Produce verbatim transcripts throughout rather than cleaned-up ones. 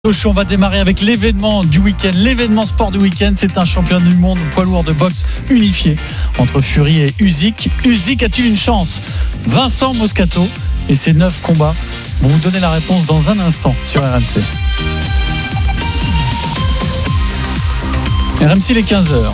On va démarrer avec l'événement du week-end, l'événement sport du week-end, c'est un championnat du monde poids lourd de boxe unifié entre Fury et Usyk. Usyk a-t-il une chance? Vincent Moscato et ses neuf combats vont vous donner la réponse dans un instant sur R M C. R M C, les quinze heures.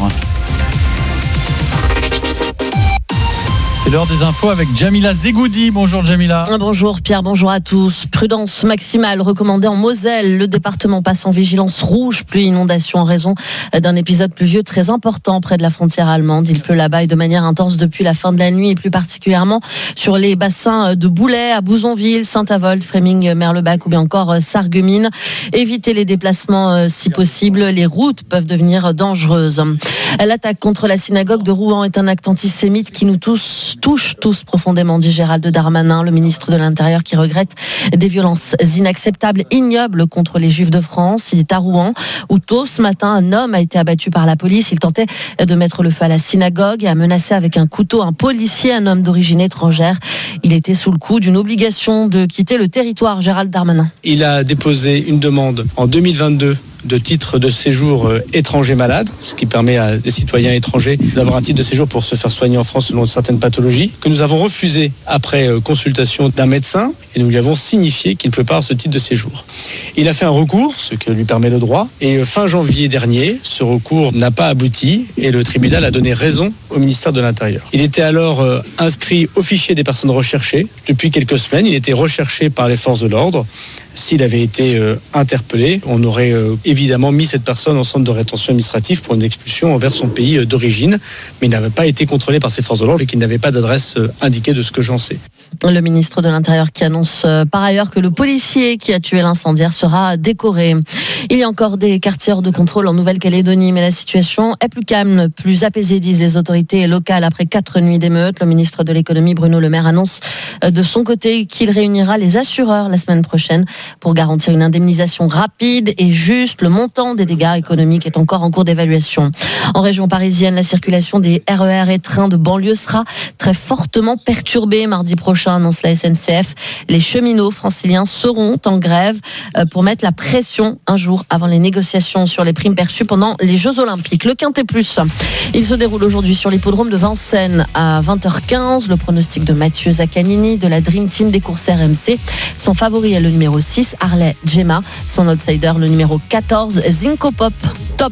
C'est l'heure des infos avec Jamila Zegoudi. Bonjour Jamila. Bonjour Pierre, bonjour à tous. Prudence maximale recommandée en Moselle. Le département passe en vigilance rouge, pluie inondation en raison d'un épisode pluvieux très important près de la frontière allemande. Il pleut là-bas et de manière intense depuis la fin de la nuit et plus particulièrement sur les bassins de Boulay, à Bouzonville, Saint-Avold, Fréming, Merlebach ou bien encore Sarreguemines. Évitez les déplacements si possible. Les routes peuvent devenir dangereuses. L'attaque contre la synagogue de Rouen est un acte antisémite qui nous tous touche tous profondément, dit Gérald Darmanin, le ministre de l'Intérieur, qui regrette des violences inacceptables, ignobles contre les Juifs de France. Il est à Rouen, où tôt ce matin, un homme a été abattu par la police. Il tentait de mettre le feu à la synagogue et a menacé avec un couteau un policier, un homme d'origine étrangère. Il était sous le coup d'une obligation de quitter le territoire. Gérald Darmanin. Il a déposé une demande en deux mille vingt-deux de titre de séjour étranger malade, ce qui permet à des citoyens étrangers d'avoir un titre de séjour pour se faire soigner en France selon certaines pathologies, que nous avons refusé après consultation d'un médecin, et nous lui avons signifié qu'il ne pouvait pas avoir ce titre de séjour. Il a fait un recours, ce que lui permet le droit, et fin janvier dernier, ce recours n'a pas abouti, et le tribunal a donné raison au ministère de l'Intérieur. Il était alors inscrit au fichier des personnes recherchées. Depuis quelques semaines, il était recherché par les forces de l'ordre. S'il avait été euh, interpellé, on aurait euh, évidemment mis cette personne en centre de rétention administrative pour une expulsion vers son pays euh, d'origine, mais il n'avait pas été contrôlé par ces forces de l'ordre et qu'il n'avait pas d'adresse euh, indiquée de ce que j'en sais. Le ministre de l'Intérieur qui annonce euh, par ailleurs que le policier qui a tué l'incendiaire sera décoré. Il y a encore des quartiers hors de contrôle en Nouvelle-Calédonie, mais la situation est plus calme, plus apaisée, disent les autorités locales après quatre nuits d'émeutes. Le ministre de l'économie, Bruno Le Maire, annonce euh, de son côté qu'il réunira les assureurs la semaine prochaine pour garantir une indemnisation rapide et juste. Le montant des dégâts économiques est encore en cours d'évaluation. En région parisienne, la circulation des R E R et trains de banlieue sera très fortement perturbée mardi prochain, annonce la S N C F. Les cheminots franciliens seront en grève pour mettre la pression un jour avant les négociations sur les primes perçues pendant les Jeux Olympiques. Le Quintet Plus, il se déroule aujourd'hui sur l'hippodrome de Vincennes à vingt heures quinze. Le pronostic de Mathieu Zaccanini de la Dream Team des courses R M C. Son favori est le numéro six, Harley Gemma. Son outsider, le numéro quatorze, Zinco Pop. Top.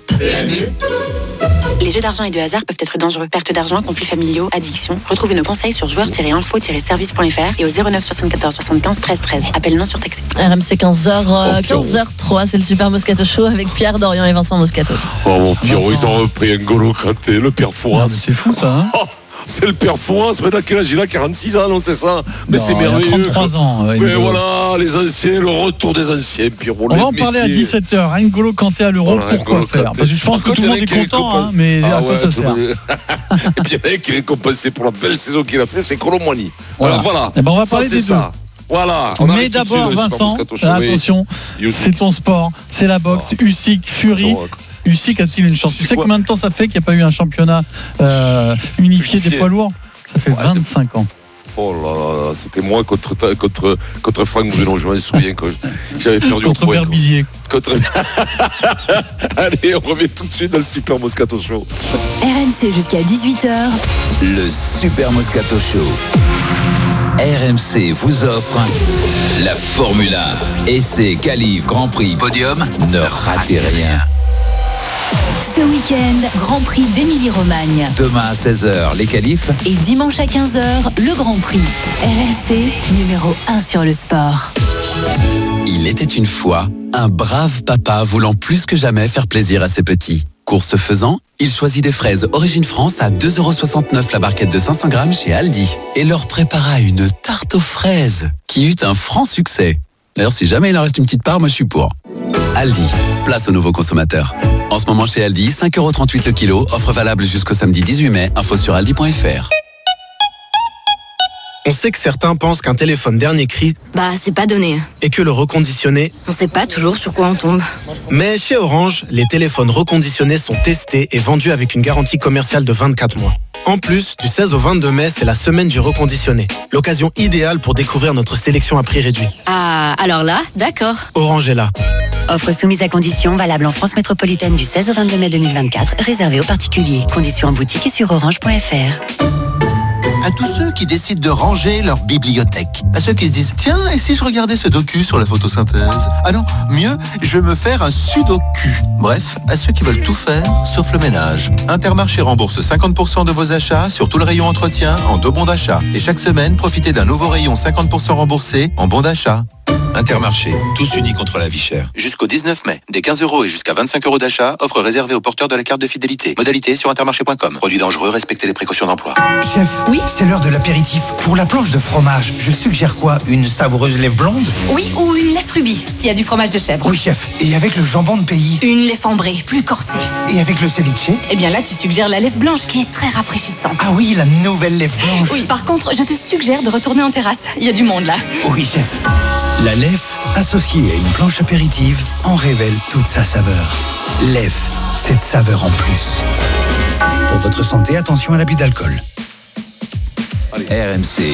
Les jeux d'argent et de hasard peuvent être dangereux. Perte d'argent, conflits familiaux, addiction. Retrouvez nos conseils sur joueurs tiret info tiret service point f r et au zéro neuf soixante-quatorze soixante-quinze treize treize. Appel non surtaxé. R M C quinze heures, quinze heures trois, c'est le Super Moscato Show avec Pierre Dorian et Vincent Moscato. Oh mon Pierrot, ils ont repris un N'Golo Kanté, le père Fouras. C'est fou ça, hein. Oh, c'est le père Fouras, maintenant quel âge il a? quarante-six ans, non, c'est ça? Mais non, c'est merveilleux. Il a trente-trois ans. Ouais, mais voilà, les anciens, le retour des anciens, Pierrot. On va en parler à dix-sept heures. N'Golo Kanté à l'Euro, voilà, pourquoi faire? Kanté. Parce que je pense que tout le monde est content, hein, mais ah à quoi ouais, ça sert? Et puis il y en a qui est récompensé pour la belle saison qu'il a fait, c'est Kolo Muani. Voilà. Alors voilà. Et ben on va parler ça, des c'est deux. Ça. Voilà. On Mais d'abord, Vincent, attention, c'est ton sport, c'est la boxe. Oh. Usyk, Fury. Usyk a-t-il une chance? Tu sais combien de temps ça fait qu'il n'y a pas eu un championnat euh, unifié des poids lourds? Ça fait vingt-cinq ans. Oh là là, c'était moi contre, contre, contre Franck Bruno, je m'en souviens quand j'avais perdu contre Berbizier. Contre... Allez, on revient tout de suite dans le Super Moscato Show. R M C jusqu'à dix-huit heures. Le Super Moscato Show. R M C vous offre la Formule un. Essai, qualif, Grand Prix, podium, ne ratez rien. Ce week-end, Grand Prix d'Émilie-Romagne. Demain à seize heures, les qualifs. Et dimanche à quinze heures, le Grand Prix. R M C, numéro un sur le sport. Il était une fois un brave papa voulant plus que jamais faire plaisir à ses petits. Course faisant, il choisit des fraises Origine France à deux euros soixante-neuf la barquette de cinq cents grammes chez Aldi et leur prépara une tarte aux fraises qui eut un franc succès. D'ailleurs, si jamais il en reste une petite part, moi je suis pour. Aldi, place aux nouveaux consommateurs. En ce moment chez Aldi, cinq euros trente-huit le kilo, offre valable jusqu'au samedi dix-huit mai, info sur aldi point f r. On sait que certains pensent qu'un téléphone dernier cri, bah c'est pas donné. Et que le reconditionné, on sait pas toujours sur quoi on tombe. Mais chez Orange, les téléphones reconditionnés sont testés et vendus avec une garantie commerciale de vingt-quatre mois. En plus, du seize au vingt-deux mai, c'est la semaine du reconditionné. L'occasion idéale pour découvrir notre sélection à prix réduit. Ah, alors là, d'accord. Orange est là. Offre soumise à conditions, valable en France métropolitaine du seize au vingt-deux mai deux mille vingt-quatre, réservée aux particuliers. Conditions en boutique et sur orange point f r. À tous ceux qui décident de ranger leur bibliothèque. À ceux qui se disent, tiens, et si je regardais ce docu sur la photosynthèse? Ah non, mieux, je vais me faire un sudoku. Bref, à ceux qui veulent tout faire, sauf le ménage. Intermarché rembourse cinquante pour cent de vos achats sur tout le rayon entretien en deux bons d'achat. Et chaque semaine, profitez d'un nouveau rayon cinquante pour cent remboursé en bons d'achat. Intermarché, tous unis contre la vie chère. Jusqu'au dix-neuf mai, des quinze euros et jusqu'à vingt-cinq euros d'achat, offre réservée aux porteurs de la carte de fidélité. Modalité sur intermarché point com. Produit dangereux, respectez les précautions d'emploi. Chef, oui, c'est l'heure de l'apéritif. Pour la planche de fromage, je suggère quoi? Une savoureuse lèvre blonde? Oui, ou une lèvre rubis, s'il y a du fromage de chèvre. Oui, chef. Et avec le jambon de pays? Une lèvre ambrée, plus corsée. Et avec le ceviche? Eh bien là, tu suggères la lèvre blanche, qui est très rafraîchissante. Ah oui, la nouvelle lèvre blanche. Oui, par contre, je te suggère de retourner en terrasse. Il y a du monde là. Oui, chef. La lèvre, associée à une planche apéritive, en révèle toute sa saveur. Lèvre, cette saveur en plus. Pour votre santé, attention à l'abus d'alcool. R M C.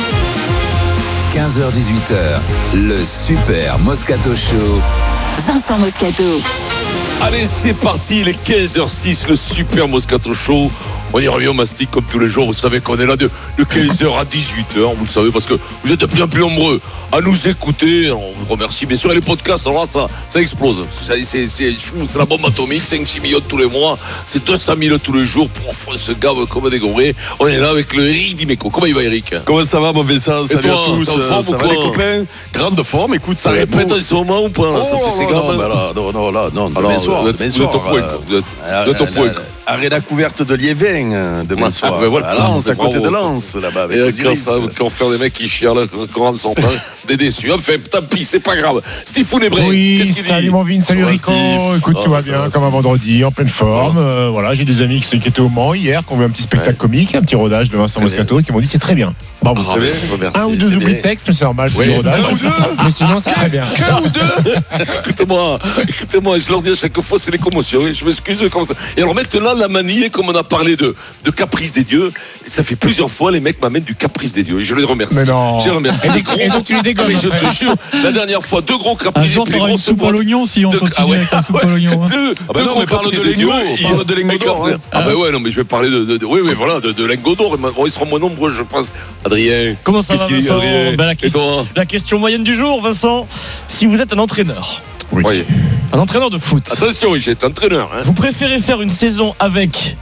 quinze heures dix-huit heures, le Super Moscato Show. Vincent Moscato. Allez, c'est parti, il est quinze heures six, le Super Moscato Show. On y revient au mastic comme tous les jours. Vous savez qu'on est là de, de quinze heures à dix-huit heures. Vous le savez parce que vous êtes de plus en plus nombreux à nous écouter. On vous remercie bien sûr. Et les podcasts, alors là, ça, ça explose. C'est, c'est, c'est, c'est la bombe atomique. cinq six millions tous les mois. C'est deux cent mille tous les jours. Pouf, on se gave comme des gorées. On est là avec le Eric Dimeco. Comment il va, Eric? Comment ça va, mon Vincent? Salut toi, à tous. t'es en forme ça ou va, quoi? les copains? Grande forme, écoute. Ça répète en ce moment ou pas? Là, oh, ça fait ses non, gammes. non, là, non, non, là, non. Alors, demain soir, vous êtes, demain vous êtes soir, au point. euh, Vous êtes, vous êtes au point. Arena couverte de Liévin demain soir. Ah, ben voilà, à Lens, à côté bravo. de Lens, là-bas. Avec Et Osiris. quand ça, quand faire des mecs qui chialent, quand on s'en parle, des déçus. Enfin, tant pis, c'est pas grave. Steve Nébré, oui, qu'est-ce qu'il dit? salut mon Vin, salut Rico. Écoute, oh, tout va ça bien, va, comme un vendredi, en pleine forme. Euh, voilà, j'ai des amis qui, qui étaient au Mans hier, qui ont vu un petit spectacle ouais. comique, un petit rodage de Vincent Moscato, et qui m'ont dit c'est très bien. Bravo. Ah, bien, merci, un ou deux oublis de texte, mais c'est normal, c'est du rodage. Mais sinon, c'est très bien. Qu'un ou deux Écoutez-moi, écoutez-moi, je leur dis à chaque fois, c'est les commotions. Je m'excuse comme ça. Et alors maintenant, la manie, comme on a parlé de, de caprice des dieux, ça fait plusieurs fois, les mecs m'amènent du caprice des dieux. Et je les remercie. Mais non. Je les remercie. Et, des gros, et donc tu les dégommes. Mais je te jure, la dernière fois, deux gros caprices. Un jour, t'auras une soupe à l'oignon si on de, continue ah ouais, avec la soupe à l'oignon. Deux, ah bah deux non, gros mais parle de caprices des lingots. dieux. Parle de lingots d'or. Hein. Ah bah ouais, non, mais je vais parler de, de, de oui, oui, voilà, de, de lingots d'or. Ils seront moins nombreux, je pense. Adrien. Comment ça va, Vincent? Ben, la, question, la question moyenne du jour, Vincent. Si vous êtes un entraîneur, oui. Oui. un entraîneur de foot. Attention, j'ai entraîneur. Hein. Vous préférez faire une saison avec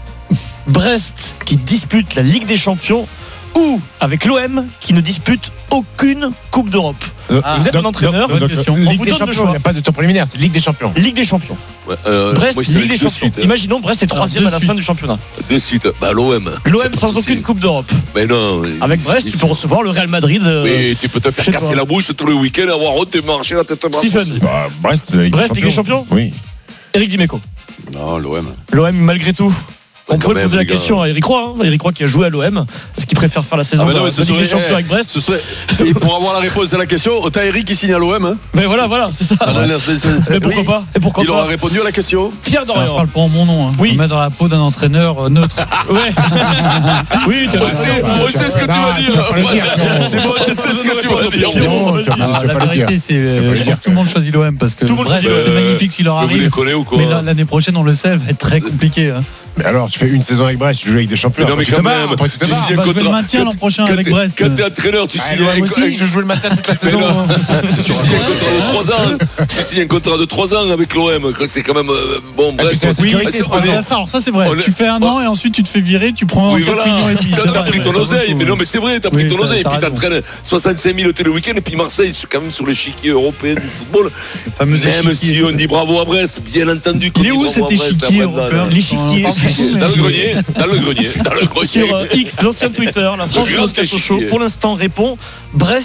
Brest qui dispute la Ligue des Champions ou avec l'O M qui ne dispute aucune Coupe d'Europe? Ah, vous êtes donc, un entraîneur. donc, donc, on Ligue vous des donne le Champions, choix. il n'y a pas de tour préliminaire, c'est Ligue des Champions. Ligue des Champions. Ouais, euh, Brest, moi, Ligue des Champions. Suite, hein. Imaginons Brest est troisième à la fin du championnat. De suite, bah l'O M. L'O M sans aucune Coupe d'Europe. Mais non. Avec Brest, tu peux recevoir le Real Madrid. Euh, oui, tu peux te faire casser toi. la bouche tous les week-ends, avoir honte et marcher la tête basse. Stephen. Bah, Brest, Ligue Brest, Ligue des Champions. Oui. Eric Dimeco. Non, l'O M. L'O M malgré tout. On Bah, pourrait même, poser la gars. question à Eric Roy, hein. Eric Roy qui a joué à l'O M. Est-ce qu'il préfère faire la saison Ah, de non, la Ligue des Champions avec Brest? Ce serait, c'est pour avoir la réponse à la question, autant Eric qui signe à l'O M. Hein. Mais voilà, voilà, c'est ça. Ah, Ouais. Mais pourquoi oui. pas? Et pourquoi Il pas aura répondu à la question. Pierre Alors, je Dorian. parle pas en mon nom. Hein. Oui. Je me mets dans la peau d'un entraîneur euh, neutre. Ouais. Oui, t'es On sait, on sait ce que tu vas dire. C'est bon, tu sais ce que tu vas dire. Non, tu vas pas- Ah, tu vas la pas le dire. vérité, c'est Tu vas pas euh, le je dire. crois que tout le monde choisit l'O M parce que Tout le monde Brest, choisit c'est l'O M. magnifique s'il leur Vous les arrive. connaissez ou quoi? Mais là, l'année prochaine, on le sait, elle va être très compliquée. Hein. Mais alors, tu fais une saison avec Brest, tu joues avec des champions. Mais non, mais après, tu quand te barres, même, après, tu te tu barres. signes un Bah, je vais le contrat. maintien l'an prochain Quand avec t'es- Brest. Quand t'es entraîneur, tu Ah, signes moi un aussi, je joue le matin toute la Mais saison. non. Tu signes un contrat de trois ans. Tu signes un contrat de trois ans avec l'O M. C'est quand même euh, bon. Ah, Bref, puis c'est la on- sécurité, on- trois on est- Ah, ça, alors ça c'est vrai. on est- Tu fais un on- an et ensuite tu te fais virer, tu prends Oui, quatre voilà. millions et demi. T'as C'est t'as vrai, pris ton ça vaut oseille, le coup. mais non, mais c'est vrai, t'as pris Oui, ton t'as- oseille. Et t'as puis raison. t'entraînes soixante-cinq mille tous les week-ends. Et puis Marseille, c'est quand même sur l'échiquier européen du football. Le fameux Même échiquier. si on dit bravo à Brest, bien entendu. qu'on Il est dit où bravo cet à Brest, échiquier à Brest, européen? L'échiquier. Dans le grenier, dans le grenier, dans le grenier. Sur euh, X, l'ancien Twitter, la France grand Moscato Show, échiquier. pour l'instant répond Brest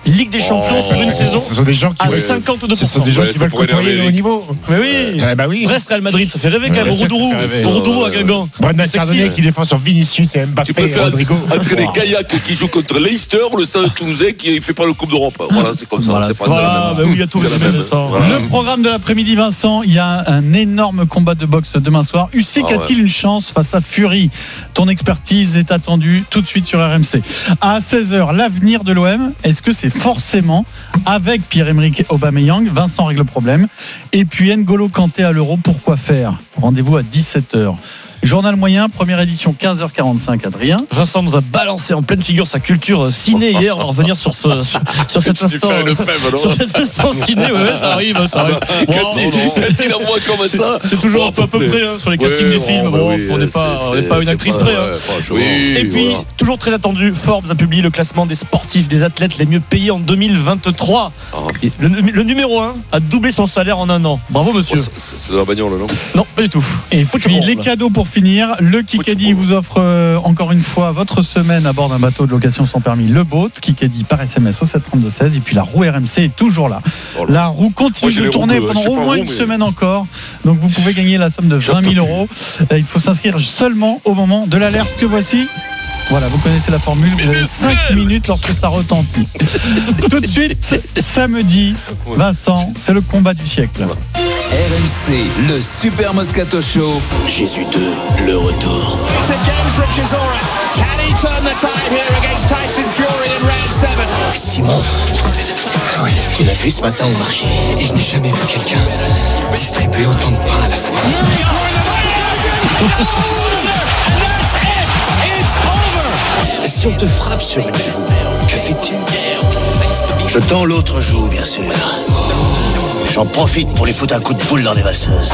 Ligue des Champions Oh, sur une saison Ce sont des gens qui à veulent- cinquante-deux pour cent. Ce sont des gens Ouais, qui ça veulent pourrait côtoyer énerver le haut Eric. niveau. Mais oui. Ah bah oui. Brest Real Madrid, ça fait rêver quand même. Ouais, ça fait Roudourou, rêver. Roudourou à Ouais, Guingamp. Brendan Sexy. Chardonnay qui défend sur Vinicius et Tu Mbappé et préfères Rodrigo. entraîner Wow. Gaillac qui joue contre Leicester ou le Stade Toulousain qui ne fait pas le Coupe d'Europe. Voilà, c'est comme ça. Voilà, c'est pas Voilà, la bah même. oui, il y a tout C'est le la même. Vincent. Voilà. Le programme de l'après-midi, Vincent, il y a un énorme combat de boxe demain soir. Usyk Ah ouais. a-t-il une chance face à Fury? Ton expertise est attendue tout de suite sur R M C. À seize heures, l'avenir de l'O M, est-ce que c'est forcément avec Pierre-Emerick Aubameyang? Vincent règle le problème. Et puis N'Golo Kanté à l'Euro, pourquoi faire? Rendez-vous à dix-sept heures. Journal moyen, première édition, quinze heures quarante-cinq, Adrien. Vincent nous a balancé en pleine figure sa culture ciné hier. On va revenir sur, ce, sur, sur cet Tu instant. fais une fève, alors. Sur cet instant ciné, ouais, ouais, ça arrive, ça arrive. Quand Bon, il- non, non. quand il envoie comme ça. C'est toujours Bon, un peu à peu plaît. près hein, sur les castings Ouais, des films. bon, bah Bon, oui, on n'est pas, c'est- on n'est pas une c'est actrice pas- près. hein. ouais, franchement. Et Oui, puis, voilà. toujours très attendu, Forbes a publié le classement des sportifs, des athlètes les mieux payés en deux mille vingt-trois. Ah. Et Le, le numéro un a doublé son salaire en un an. Bravo, monsieur. Oh, c'est- C'est de la bagnole, non? Non, pas du tout. Et Foot puis World. les cadeaux pour finir. Le Kikadi vous offre euh, encore une fois votre semaine à bord d'un bateau de location sans permis, le Boat. Kikadi par S M S au sept trente-deux seize. Et puis la roue R M C est toujours là. Oh là. La roue continue Moi, j'ai de les tourner roues, euh, pendant je sais au pas moins roue, une mais- semaine encore. Donc vous pouvez gagner la somme de J'en vingt peux mille plus. euros. Euh, Il faut s'inscrire seulement au moment de l'alerte que voici. Voilà, vous connaissez la formule. Vous avez cinq minutes lorsque ça retentit. Tout de suite, samedi, Vincent, c'est le combat du siècle. R M C, le Super Moscato Show. Jésus deux, le retour. Simon, oui, tu l'as vu ce matin au marché. Et je n'ai jamais vu quelqu'un distribuer autant de pain à la fois. Si on te frappe sur une joue, que fais-tu? Je tends l'autre joue, bien sûr. J'en profite pour les foutre un coup de boule dans les valseuses.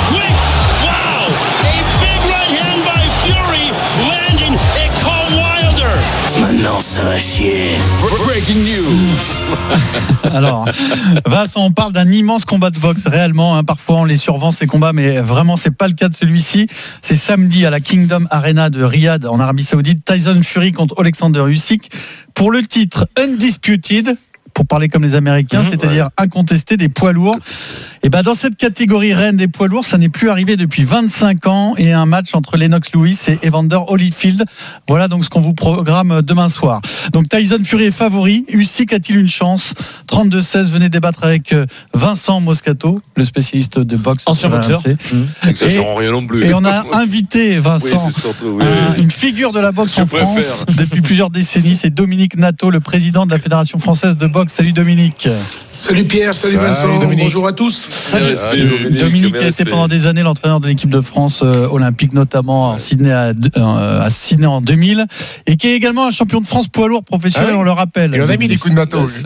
Maintenant, ça va chier. Breaking news. Alors, Vincent, on parle d'un immense combat de boxe réellement. Hein, parfois, on les survend ces combats, mais vraiment, c'est pas le cas de celui-ci. C'est samedi à la Kingdom Arena de Riyad, en Arabie Saoudite. Tyson Fury contre Alexander Usyk pour le titre Undisputed. Pour parler comme les Américains, Mmh, c'est-à-dire ouais. incontesté des poids lourds. Et ben dans cette catégorie reine des poids lourds, ça n'est plus arrivé depuis vingt-cinq ans et un match entre Lennox Lewis et Evander Holyfield. Voilà donc ce qu'on vous programme demain soir. Donc Tyson Fury est favori. Usyk a-t-il une chance? trente-deux seize, venez débattre avec Vincent Moscato, le spécialiste de boxe. Ancien boxeur. Mmh. Exagérons rien non plus. Et on a invité Vincent, oui, surtout, oui, un, oui. une figure de la boxe Je en préfère. France depuis plusieurs décennies. C'est Dominique Nato, le président de la Fédération française de boxe. Salut Dominique. Salut Pierre, salut, Salut Vincent, Dominique. bonjour à tous. Salut. Salut, Dominique, Dominique mes a été respects. pendant des années l'entraîneur de l'équipe de France euh, olympique, notamment à Sydney, à, euh, à Sydney en deux mille, et qui est également un champion de France poids lourd professionnel, Ah oui. on le rappelle. Et on a mis des coups de Nato. Yes.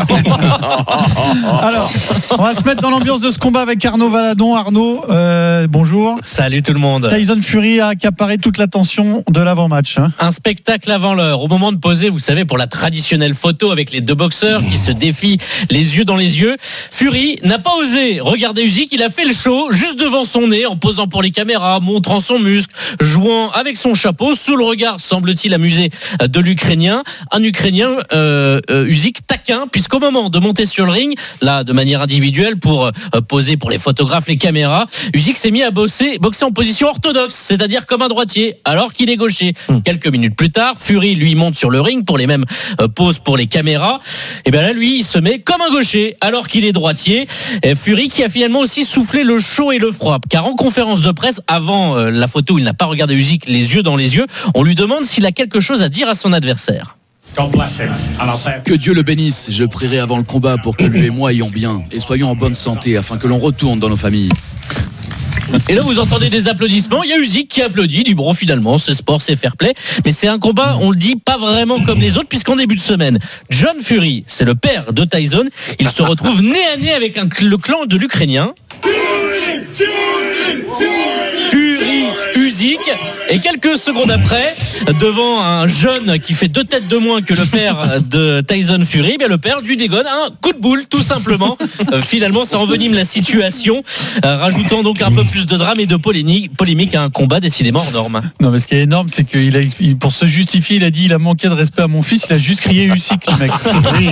Alors, on va se mettre dans l'ambiance de ce combat avec Arnaud Valadon. Arnaud, euh, bonjour. Salut tout le monde. Tyson Fury a accaparé toute l'attention de l'avant-match. Hein. Un spectacle avant l'heure. Au moment de poser, vous savez, pour la traditionnelle photo avec les deux boxeurs qui se défient les yeux dans les yeux, Fury n'a pas osé regarder Usyk. Il a fait le show juste devant son nez en posant pour les caméras, montrant son muscle, jouant avec son chapeau sous le regard, semble-t-il, amusé de l'Ukrainien. Un Ukrainien, euh, euh, Usyk, taquin, puisqu'au moment de monter sur le ring, là, de manière individuelle, pour euh, poser pour les photographes, les caméras, Usyk s'est mis à bosser, boxer en position orthodoxe, c'est-à-dire comme un droitier, alors qu'il est gaucher. Mmh. Quelques minutes plus tard, Fury, lui, monte sur le ring pour les mêmes euh, poses pour les caméras. Et bien là, lui, il se met comme un gaucher, alors qu'il est droitier. Et Fury qui a finalement aussi soufflé le chaud et le froid, car en conférence de presse, avant euh, la photo où il n'a pas regardé Usyk les yeux dans les yeux, on lui demande s'il a quelque chose à dire à son adversaire. Que Dieu le bénisse. Je prierai avant le combat pour que lui et moi ayons bien et soyons en bonne santé afin que l'on retourne dans nos familles. Et là, vous entendez des applaudissements. Il y a Usyk qui applaudit. Il dit bon, finalement, c'est sport, c'est fair play. Mais c'est un combat, on le dit, pas vraiment comme les autres, puisqu'en début de semaine, John Fury, c'est le père de Tyson, il se retrouve nez à nez avec un, le clan de l'Ukrainien. Fury, Usyk. Et quelques secondes après, devant un jeune qui fait deux têtes de moins que le père de Tyson Fury, bien le père lui dégonne un coup de boule, tout simplement. Euh, finalement, ça envenime la situation, euh, rajoutant donc un peu plus de drame et de polémique, polémique à un combat décidément hors norme. Non, mais ce qui est énorme, c'est qu'il a, il- pour se justifier, il a dit il a manqué de respect à mon fils, il a juste crié Usyk, le mec. Oui.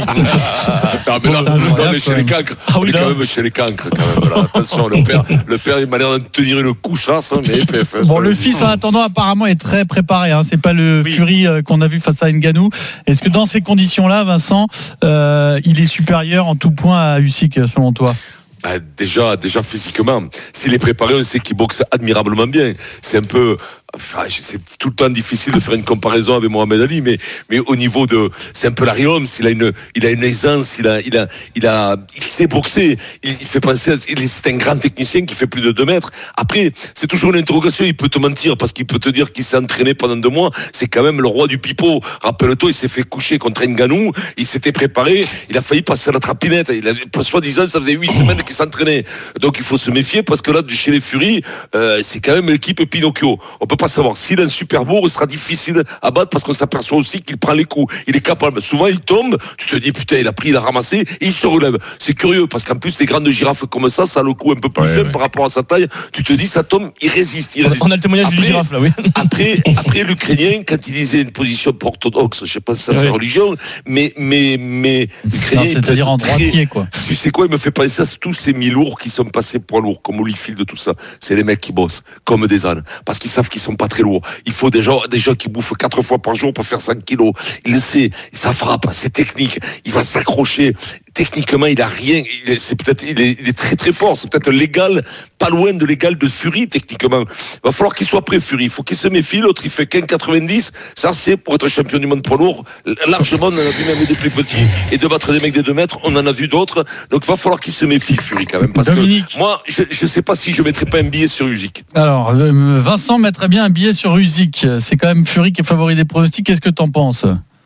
Ah, mais là, C'est incroyable, on est chez quand les même. cancres. Ah On oui, est quand là. même chez les cancres, quand même. Voilà. Attention, le père, le père, il m'a l'air de tenir une couchasse, mais épaisse. Bon, le fils, en attendant, apparemment, est très préparé. Hein. C'est pas le Fury euh, qu'on a vu face à Ngannou. Est-ce que dans ces conditions-là, Vincent, euh, il est supérieur en tout point à Usyk, selon toi? Bah, déjà, déjà physiquement, s'il est préparé, on sait qu'il boxe admirablement bien. C'est un peu, enfin, c'est tout le temps difficile de faire une comparaison avec Mohamed Ali, mais, mais au niveau de, c'est un peu Larry Holmes. Il a une, il a une aisance, il a, il a, il a, il sait boxer. Il, il fait penser, à, il est, c'est un grand technicien qui fait plus de deux mètres. Après, c'est toujours une interrogation. Il peut te mentir parce qu'il peut te dire qu'il s'est entraîné pendant deux mois. C'est quand même le roi du pipeau. Rappelle-toi, il s'est fait coucher contre Ngannou. Il s'était préparé. Il a failli passer à la trapinette. Il avait, soi-disant, ça faisait huit semaines qu'il s'entraînait. Donc, il faut se méfier parce que là, chez les Fury, euh, c'est quand même l'équipe Pinocchio. On peut pas savoir s'il a un super beau, il sera difficile à battre parce qu'on s'aperçoit aussi qu'il prend les coups. Il est capable. Souvent, il tombe. Tu te dis, putain, il a pris, il a ramassé, et il se relève. C'est curieux parce qu'en plus, les grandes girafes comme ça, ça a le coup un peu plus Ouais, faible ouais. par rapport à sa taille. Tu te dis, ça tombe, il résiste. Il résiste. On a le témoignage d'une girafe là, oui. Après, après l'Ukrainien, quand il disait une position orthodoxe, je sais pas si ça c'est Oui. religion, mais, mais, mais, l'Ukrainien. Non, il peut c'est-à-dire être en très- droitier, quoi. Tu sais quoi, il me fait penser à tous ces mi-lourds qui sont passés poids lourds, comme Holyfield, tout ça. C'est les mecs qui bossent, comme des ânes. Parce qu'ils savent qu'ils sont pas très lourds. Il faut des gens, des gens qui bouffent quatre fois par jour pour faire cinq kilos. Il le sait, ça frappe, c'est technique. Il va s'accrocher. Techniquement, il a rien. Il est, c'est peut-être, il est, il est très très fort. C'est peut-être l'égal, pas loin de l'égal de Fury, techniquement. Il va falloir qu'il soit prêt, Fury. Il faut qu'il se méfie. L'autre, il fait qu'un quatre-vingt-dix. Ça, c'est pour être champion du monde poids lourd. Largement, on en a vu même des plus petits. Et de battre des mecs des deux mètres, on en a vu d'autres. Donc, il va falloir qu'il se méfie, Fury, quand même. Parce Dominique. que moi, je ne sais pas si je mettrais pas un billet sur Usyk. Alors, euh, Vincent mettrait bien un billet sur Usyk. C'est quand même Fury qui est favori des pronostics. Qu'est-ce que t'en penses?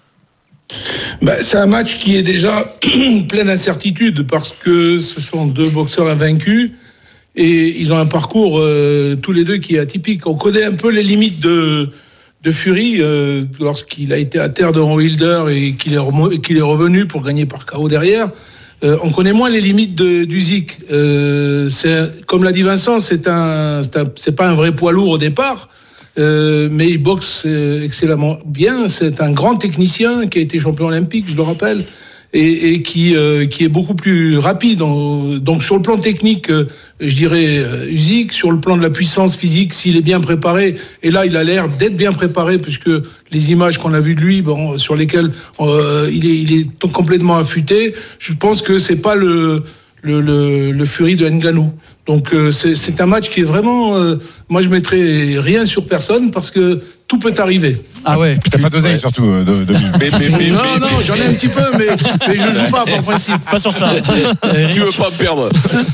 Ben, c'est un match qui est déjà plein d'incertitudes parce que ce sont deux boxeurs invaincus et ils ont un parcours euh, tous les deux qui est atypique. On connaît un peu les limites de, de Fury euh, lorsqu'il a été à terre devant Wilder et qu'il est, remo- qu'il est revenu pour gagner par K O derrière. Euh, on connaît moins les limites de, d'Usyk. Euh, c'est, comme l'a dit Vincent, c'est, un, c'est, un, c'est pas un vrai poids lourd au départ. Euh, mais il boxe euh, excellemment bien. C'est un grand technicien qui a été champion olympique, je le rappelle, et, et qui, euh, qui est beaucoup plus rapide. Donc sur le plan technique, euh, je dirais euh, Usyk. Sur le plan de la puissance physique, s'il est bien préparé, et là il a l'air d'être bien préparé, puisque les images qu'on a vues de lui, bon, sur lesquelles euh, il est, il est complètement affûté, je pense que c'est pas le le, le, le Fury de Ngannou. Donc euh, c'est, c'est un match qui est vraiment... Euh, moi, je mettrais rien sur personne parce que tout peut arriver. Ah ouais. T'as pas d'oseille surtout, euh, de, de... Mais, mais, mais, non, mais, non, j'en ai un petit peu, mais, mais je joue pas par principe. Pas sur ça. tu veux pas me perdre.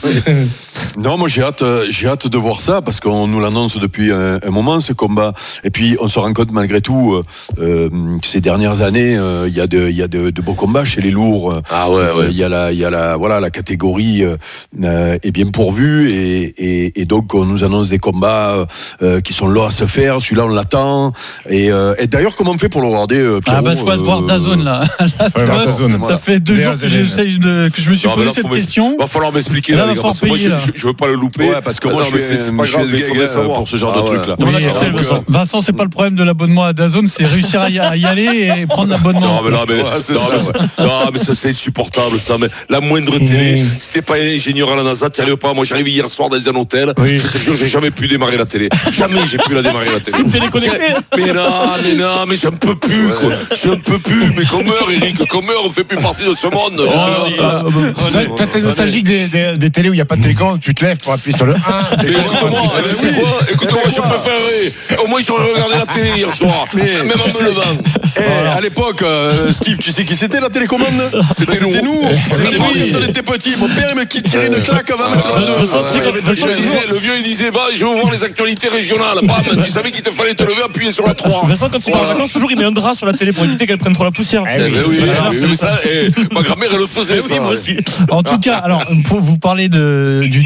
Non, moi j'ai hâte, euh, j'ai hâte de voir ça parce qu'on nous l'annonce depuis un, un moment ce combat. Et puis on se rend compte malgré tout, euh, euh, ces dernières années, euh, il y a de, il y a de, de beaux combats chez les lourds. Ah ouais, ouais. Euh, Il y a la, il y a la, voilà, la catégorie euh, euh, est bien pourvue et, et, et donc on nous annonce des combats euh, qui sont longs à se faire. Celui-là on l'attend. Et, euh, et d'ailleurs comment on fait pour le regarder euh, Ah bah, je Pierrot, passe voir euh, Dazone là. Ouais, voir Dazone, Ça voilà. fait deux jours que, j'essaye de- que je me suis Non, mais posé là, cette faut m'ex- question. Va falloir m'expliquer Là, là, va les gars, falloir parce que moi, payer, je, là. je, je veux pas le louper. Ouais, parce que moi Non, je mais suis, c'est- c'est pas je suis grave, mais il sgeg, faudrait euh, savoir. pour ce genre Ah de ouais. truc là. Non, Oui, mais alors, Vincent, donc, Vincent, c'est pas le problème de l'abonnement à Dazone, c'est réussir à y, à y aller et prendre l'abonnement. Non mais là, mais, Ouais, c'est non, ça, mais, ouais. c'est- non, mais ça c'est insupportable ça. Mais la moindre télé, si t'es pas un ingénieur à la NASA, t'y arrives pas. Moi j'arrive hier soir dans un hôtel. Je te jure, j'ai jamais pu démarrer la télé. Jamais j'ai pu la démarrer la télé. Une télé connectée. Mais non, mais non, mais j'en peux plus. quoi. J'en peux plus. Mais qu'on meurt, Eric, qu'on meurt, on fait plus partie de ce monde. Je te le dis. Ah, Toi, toi, t'es nostalgique des, des, des télés où il n'y a pas de télécommande, tu te lèves pour appuyer sur le un. Mais écoute-moi, tu sais quoi Écoute-moi, je préférerais. Au moins, j'aurais regardé la télé hier soir. Mais Même en tu me sais- levant. Eh, à l'époque, euh, Steve, tu sais qui c'était la télécommande? C'était C'était nous. nous. C'était nous Oui. quand on était petits. Mon père il me tirait une claque avant de mettre la deux. Le vieux, il disait, le vieux, il disait, va, je veux voir les actualités régionales. Bam, tu savais qu'il te fallait te lever, appuyer sur la trois. Vincent, quand il part en Voilà. vacances, toujours il met un drap sur la télé pour éviter qu'elle prenne trop la poussière. Eh ben oui, oui, oui, ça, eh, ma grand-mère, elle le faisait, Eh ça. oui, moi aussi. En tout cas, alors pour vous parler de, du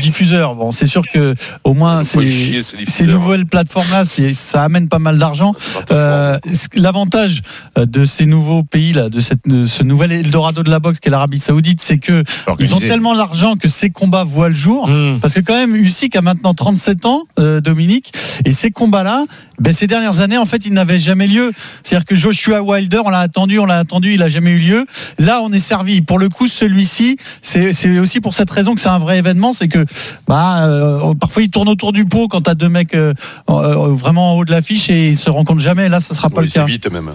diffuseur. Bon, c'est sûr que au moins ces, chier, ces, ces nouvelles plateformes-là, c'est, ça amène pas mal d'argent. Euh, l'avantage de ces nouveaux pays-là, de, cette, de ce nouvel Eldorado de la boxe qu'est l'Arabie Saoudite, c'est que ils ont tellement d'argent que ces combats voient le jour. Mmh. Parce que quand même, Usyk a maintenant trente-sept ans, euh, Dominique, et ces combats-là, ben, ces dernières années, en fait, ils n'avaient jamais lieu. C'est-à-dire que Joshua Wilder, on l'a attendu, on l'a attendu, il n'a jamais eu lieu. Là, on est servi. Pour le coup, celui-ci, c'est, c'est aussi pour cette raison que c'est un vrai événement, c'est que bah, euh, parfois, il tourne autour du pot quand tu as deux mecs euh, euh, vraiment en haut de l'affiche et ils se rencontrent jamais. Là, ça ne sera pas oui, le cas. C'est vite même.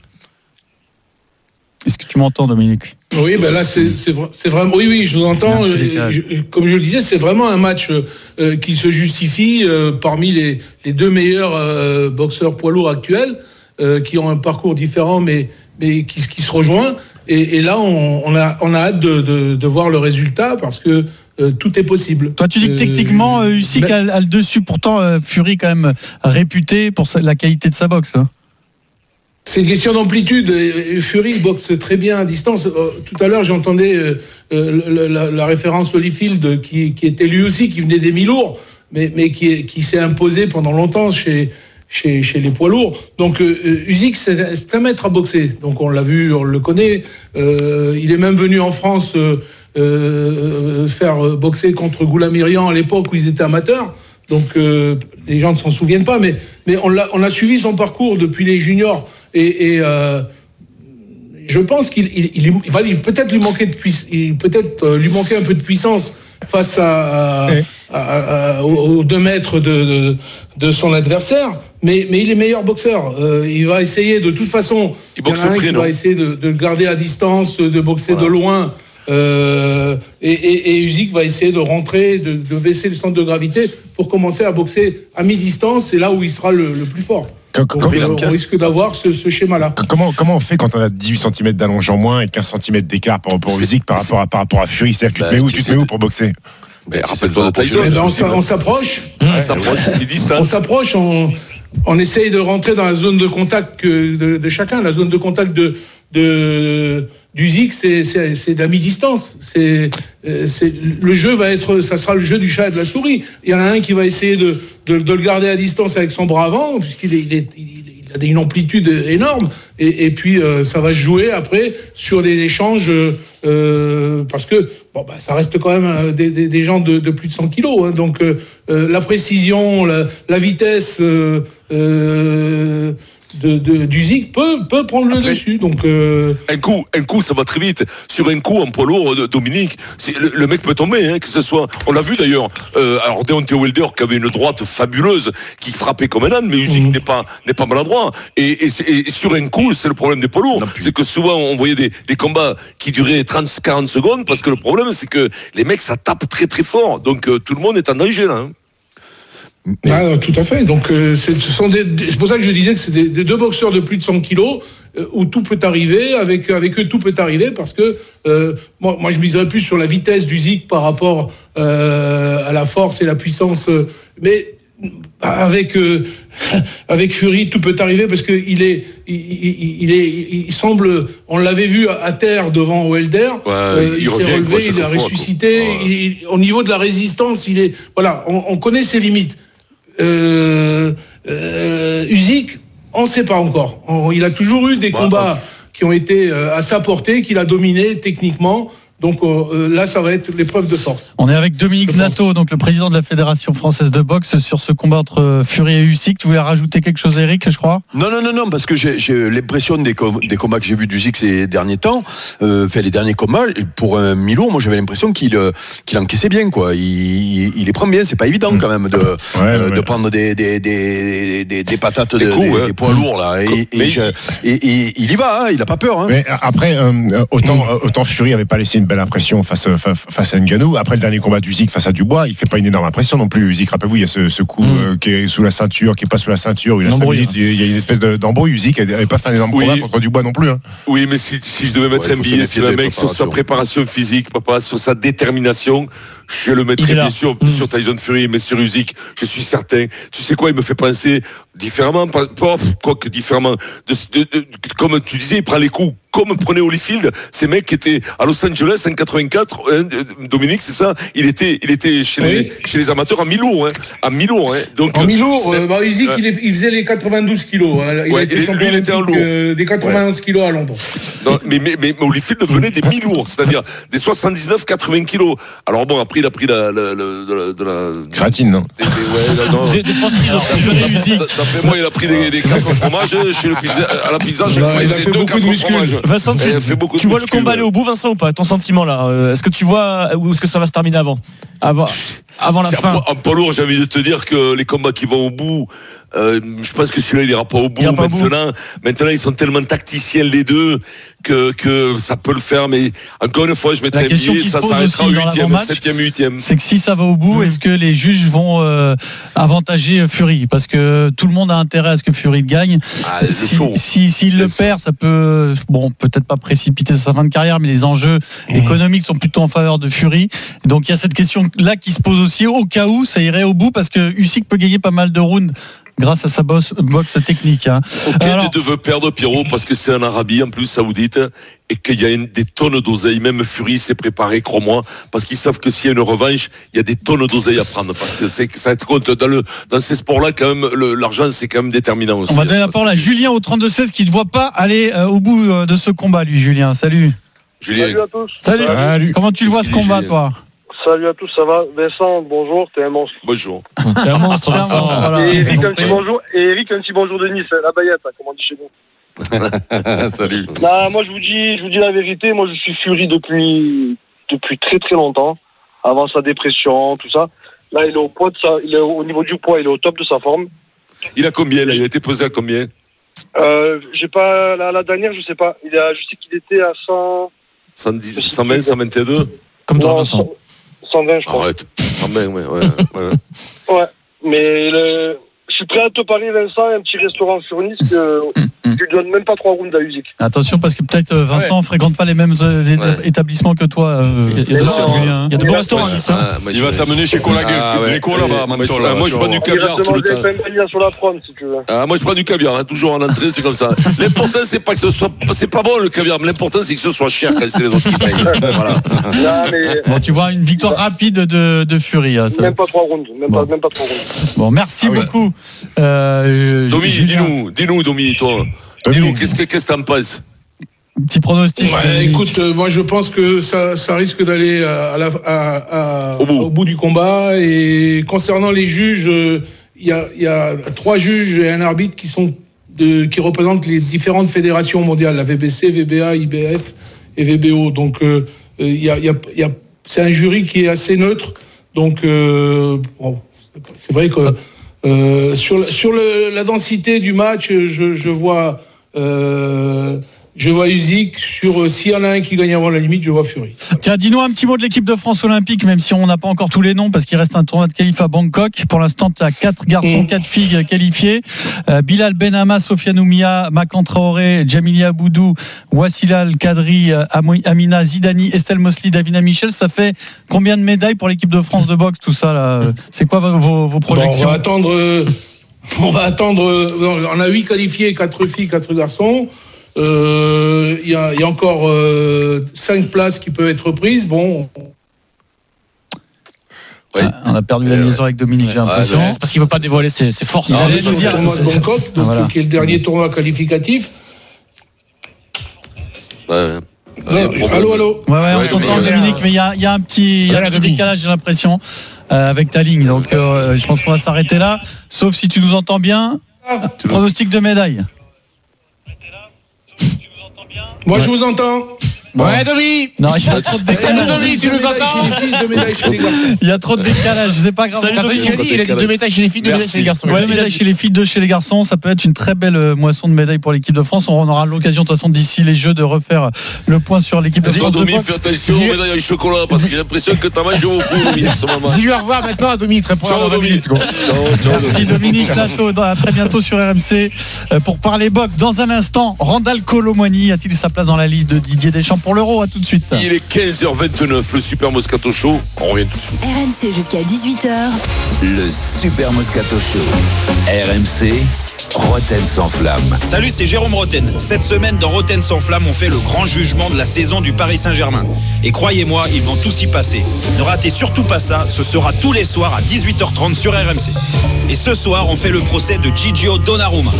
Est-ce que tu m'entends, Dominique ? Oui, ben là, c'est, c'est, c'est vraiment. Oui, oui, je vous entends. Je, je, comme je le disais, c'est vraiment un match euh, qui se justifie euh, parmi les, les deux meilleurs euh, boxeurs poids lourds actuels, euh, qui ont un parcours différent, mais, mais qui, qui se rejoint. Et, et là, on, on, a, on a hâte de, de, de voir le résultat parce que euh, tout est possible. Toi, tu dis que techniquement, euh, Usyk mais... a, a le dessus. Pourtant, euh, Fury, quand même, réputé pour sa, la qualité de sa boxe. Hein. C'est une question d'amplitude. Fury boxe très bien à distance. Tout à l'heure, j'entendais euh, la, la référence Holyfield, qui, qui était lui aussi, qui venait des mi-lourds, mais, mais qui, qui s'est imposé pendant longtemps chez, chez, chez les poids lourds. Donc, euh, Usyk, c'est, c'est un maître à boxer. Donc, on l'a vu, on le connaît. Euh, il est même venu en France euh, euh, faire boxer contre Goulamirian à l'époque où ils étaient amateurs. Donc, euh, les gens ne s'en souviennent pas, mais, mais on, l'a, on a suivi son parcours depuis les juniors. Et, et euh, je pense qu'il il, il, il va il peut-être lui manquer de puissance, peut-être euh, lui manquer un peu de puissance face à, à, à, à aux deux mètres de, de, de son adversaire. Mais, mais il est meilleur boxeur. Euh, il va essayer de toute façon. Il, il y en a un qui va essayer de, de le garder à distance, de boxer voilà. de loin. Euh, et, et, et Usyk va essayer de rentrer, de, de baisser le centre de gravité pour commencer à boxer à mi-distance. C'est là où il sera le, le plus fort. Donc, euh, on risque d'avoir ce, ce schéma-là. Comment, comment on fait quand on a dix-huit centimètres d'allonge en moins et quinze centimètres d'écart par rapport au Usyk par rapport à, par rapport à Fury? C'est-à-dire que tu te mets où, tu te mets où pour boxer? Mais rappelle-toi de Tyson. Ben, on, on s'approche. Ouais, s'approche on s'approche. On, on essaye de rentrer dans la zone de contact que de, de chacun. La zone de contact de, de d'Usyk, c'est, c'est, c'est de la mi-distance. C'est, c'est, le jeu va être, ça sera le jeu du chat et de la souris. Il y en a un qui va essayer de, de, de le garder à distance avec son bras avant, puisqu'il est, il est, il a une amplitude énorme. Et, et puis, euh, ça va se jouer après sur des échanges, euh, parce que, bon, bah, ça reste quand même des, des, des gens de, de plus de cent kilos. Hein, donc, euh, la précision, la, la vitesse, euh, euh, de, de, d'Usyk peut, peut prendre le Après, dessus. Donc, euh... un coup, un coup, ça va très vite. Sur un coup, en poids lourd, Dominique, c'est, le, le mec peut tomber, hein, que ce soit. On l'a vu d'ailleurs. Euh, alors, Deontay Wilder qui avait une droite fabuleuse, qui frappait comme un âne, mais Usyk mmh. n'est pas, n'est pas maladroit. Et, et, et sur un coup, c'est le problème des poids lourds. C'est que souvent, on voyait des, des combats qui duraient trente à quarante secondes, parce que le problème, c'est que les mecs, ça tape très très fort. Donc, euh, tout le monde est en danger, là. Hein. Ah, tout à fait. Donc, euh, c'est, ce sont des, c'est pour ça que je disais que c'est des, des deux boxeurs de plus de cent kilos euh, où tout peut arriver. Avec, avec eux, tout peut arriver parce que euh, moi, moi, je miserais plus sur la vitesse d'Usyk par rapport euh, à la force et la puissance. Euh, mais avec euh, avec Fury, tout peut arriver parce que il est, il, il, il est, il semble, on l'avait vu à, à terre devant Wilder. Ouais, euh, il, il s'est relevé, il a ressuscité. Ouais. Il, au niveau de la résistance, il est, voilà, on, on connaît ses limites. Euh, euh, Usyk, on ne sait pas encore. On, il a toujours eu des bah, combats bah. qui ont été euh, à sa portée, qu'il a dominé techniquement. Donc euh, là, ça va être l'épreuve de force. On est avec Dominique Nato, donc le président de la Fédération française de boxe, sur ce combat entre Fury et Usyk. Tu voulais rajouter quelque chose, Eric, je crois? Non, non, non, non, parce que j'ai, j'ai l'impression des, com- des combats que j'ai vus d'Usyk ces derniers temps, euh, enfin les derniers combats, pour un mi-lourd, moi j'avais l'impression qu'il, euh, qu'il encaissait bien, quoi. Il, il, il les prend bien, c'est pas évident quand même de, ouais, euh, ouais. de prendre des, des, des, des, des patates, des, de, coups, des, ouais. des poids lourds là. Et, et, je, et, et il y va, hein, il a pas peur. Hein. Mais après, euh, autant, mmh. autant Fury avait pas laissé une belle impression face face à Ngannou. Après le dernier combat d'Usyk face à Dubois, il fait pas une énorme impression non plus. Usyk, rappelez-vous, il y a ce, ce coup mmh. euh, qui est sous la ceinture, qui est pas sous la ceinture, il, a minutes, il y a une espèce de, d'embrouille. Usyk n'avait pas fait un énorme oui. combat contre Dubois non plus. Hein. Oui, mais si, si je devais mettre ouais, un billet sur un mec, sur sa préparation physique, papa, sur sa détermination, je le mettrais bien sûr mmh. sur Tyson Fury, mais sur Usyk, je suis certain. Tu sais quoi, il me fait penser différemment, pas, quoi que différemment, de, de, de, comme tu disais, il prend les coups. comme prenait Holyfield, ces mecs qui étaient à Los Angeles en quatre-vingt-quatre, hein, Dominique, c'est ça, il était, il était chez, oui. les, chez les amateurs en mi-lourd, hein, en mi-lourd. Hein. Donc, en mi-lourd, euh, bah, Usyk, euh, il, il faisait les quatre-vingt-douze kilos. Hein. Il ouais, était champion lui, il était en lourd. Euh, des quatre-vingt-onze ouais. kilos à Londres. Non, mais, mais, mais, mais Holyfield venait des mi-lourds, c'est-à-dire des soixante-dix-neuf quatre-vingts kilos. Alors bon, après, il a pris la... la, la, la, de la créatine, non des, des, ouais, non. Des, des D'après moi, il a pris des, des quatre fromages chez le pizza, à la pizza, chaque fois, il a fait deux quatre fromages. Vincent, tu, tu vois le combat aller au bout, Vincent, ou pas? Ton sentiment là, est-ce que tu vois où est-ce que ça va se terminer avant, avant, avant la fin? En poids lourd, j'ai envie de te dire que les combats qui vont au bout, euh, je pense que celui-là il ira pas au bout. Maintenant, bout. maintenant ils sont tellement tacticiens les deux que que ça peut le faire. Mais encore une fois, je mettrai un billet, ça s'arrêtera au huitième, septième, huitième. C'est que si ça va au bout, mmh. est-ce que les juges vont euh, avantager Fury? Parce que tout le monde a intérêt à ce que Fury gagne. Ah, si, si, s'il le perd, ça peut, bon, peut-être pas précipiter sa fin de carrière, mais les enjeux mmh. économiques sont plutôt en faveur de Fury. Donc il y a cette question là qui se pose aussi au cas où ça irait au bout, parce que Usyk peut gagner pas mal de rounds grâce à sa boxe, boxe technique. Hein. Ok, Alors, tu veux perdre Pierrot parce que c'est en Arabie, en plus saoudite, et qu'il y a une, des tonnes d'oseille. Même Fury s'est préparé, crois-moi, parce qu'ils savent que s'il y a une revanche, il y a des tonnes d'oseille à prendre. Parce que c'est, ça compte dans, le, dans ces sports-là, quand même, le, l'argent, c'est quand même déterminant aussi. On va donner la parole à Julien au trente-deux seize qui ne voit pas aller euh, au bout euh, de ce combat, lui, Julien. Salut. Julien. Salut à tous. Salut. Salut. Comment tu le vois ce combat, Julien. Toi? Salut à tous, ça va? Vincent, bonjour, t'es un monstre. Bonjour. T'es un monstre, Vincent. Voilà. Et Eric, un petit bonjour. Et Eric, un petit bonjour de Nice, la baguette, comme on dit chez nous. Salut. Nah, moi, je vous dis, je vous dis la vérité. Moi, je suis Fury depuis, depuis très très longtemps. Avant sa dépression, tout ça. Là, il est au poids de sa, il est au niveau du poids, il est au top de sa forme. Il a combien, là? Il a été pesé à combien? Euh, j'ai pas, la, la dernière, je sais pas. Il a, je sais qu'il était à cent. cent dix, cent vingt, cent vingt-deux? Comme toi, Vincent. cent vingt, je crois. Arrête. cent vingt, ouais, ouais. Ouais, ouais. Mais le... je suis prêt à te parier, Vincent, un petit restaurant sur Nice que tu ne donnes même pas trois rounds à Usyk. Attention, parce que peut-être Vincent ne ouais. fréquente pas les mêmes euh, ouais. établissements que toi. Euh, il y a, de, de bons restaurants à Nice. Ah, il va t'amener chez Colague. Ah, ouais. là-bas, moi, je, là, moi je prends du caviar tout le temps. Sur la front, si tu veux. Ah, moi je prends du caviar, hein, toujours en entrée, c'est comme ça. L'important, c'est pas que ce soit. C'est pas bon le caviar, mais l'important, c'est que ce soit cher quand c'est les autres qui payent. Voilà. Non, mais... bon, tu vois une victoire rapide de, de Fury. Hein, ça... Même pas trois rounds. Même, bon. pas, même pas trois rounds. Bon, merci ah, beaucoup. Ouais. Euh, Domi, dis-nous, dis-nous, Domi, toi. Dis-nous, qu'est-ce que qu'est-ce que t'en penses? Petit pronostic. Ouais, écoute, euh, moi je pense que ça, ça risque d'aller à la, à, à, au, bout. au bout du combat. Et concernant les juges, il euh, y, a, y a trois juges et un arbitre qui sont de, qui représentent les différentes fédérations mondiales, la V B C, V B A, I B F et V B O. Donc euh, y a, y a, y a, c'est un jury qui est assez neutre. Donc euh, bon, c'est vrai que Euh, sur sur le, la densité du match, je, je vois euh, je vois Usyk. Sur euh, s'il y en a un qui gagne avant la limite, je vois Fury. Tiens, dis-nous un petit mot de l'équipe de France olympique, même si on n'a pas encore tous les noms parce qu'il reste un tournoi de qualif à Bangkok. Pour l'instant, tu as quatre garçons, quatre filles qualifiés. Euh, Bilal Benama, Sofiane Oumia, Makan Traoré, Jamilia Boudou, Wassila Al Kadri, Amina Zidani, Estelle Mosley, Davina Michel. Ça fait combien de médailles pour l'équipe de France de boxe, tout ça là? C'est quoi vos, vos projections? Bon, on va attendre. Euh, on va attendre. Euh, on a huit qualifiés, quatre filles, quatre garçons. Il euh, y, y a encore euh, cinq places qui peuvent être prises. Bon. Ouais. On a perdu la liaison avec Dominique, j'ai l'impression. Ouais, c'est parce qu'il ne veut pas dévoiler ses, ses forces. Il allait nous dire le tournoi de Bangkok, donc, voilà. Qui est le dernier tournoi qualificatif. Ouais. Ouais, euh, allô, allô. Ouais, ouais, on ouais, t'entend, Dominique, mais il y a, y a un petit, y a un petit décalage, j'ai l'impression, euh, avec ta ligne. Donc, euh, je pense qu'on va s'arrêter là. Sauf si tu nous entends bien. Ah, pronostic de médaille. Moi, ouais. je vous entends. Bon. Ouais, Domi. Non, il y a trop de décalage. Domi, tu nous entends? Il y a trop de décalage. C'est pas grave. Salut, Domi, il a dit, il a dit deux médailles chez les filles, deux médailles chez les garçons. Ouais, médailles chez les filles, deux chez les garçons. Ça peut être une très belle moisson de médailles pour l'équipe de France. On aura l'occasion, de toute façon, d'ici les Jeux, de refaire le point sur l'équipe de France. Domi, fais attention aux médailles au chocolat, parce que j'ai l'impression que t'as mangé beaucoup, Domi, en ce moment. Dis-lui au revoir maintenant à Domi. Très ciao, Domi. Merci, Dominique Lato. À très bientôt sur R M C pour parler boxe. Dans un instant, Randall Colomwani a-t-il sa place dans la liste de Didier Deschamps pour l'Euro? À tout de suite. Il est quinze heures vingt-neuf, le Super Moscato Show. On revient tout de suite. R M C jusqu'à dix-huit heures. Le Super Moscato Show. R M C, Roten sans flamme. Salut, c'est Jérôme Roten. Cette semaine, dans Roten sans flamme, on fait le grand jugement de la saison du Paris Saint-Germain. Et croyez-moi, ils vont tous y passer. Ne ratez surtout pas ça, ce sera tous les soirs à dix-huit heures trente sur R M C. Et ce soir, on fait le procès de Gigio Donnarumma.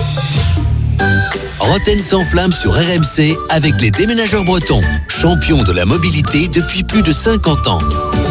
Roten sans flamme sur R M C avec les déménageurs bretons, champions de la mobilité depuis plus de cinquante ans.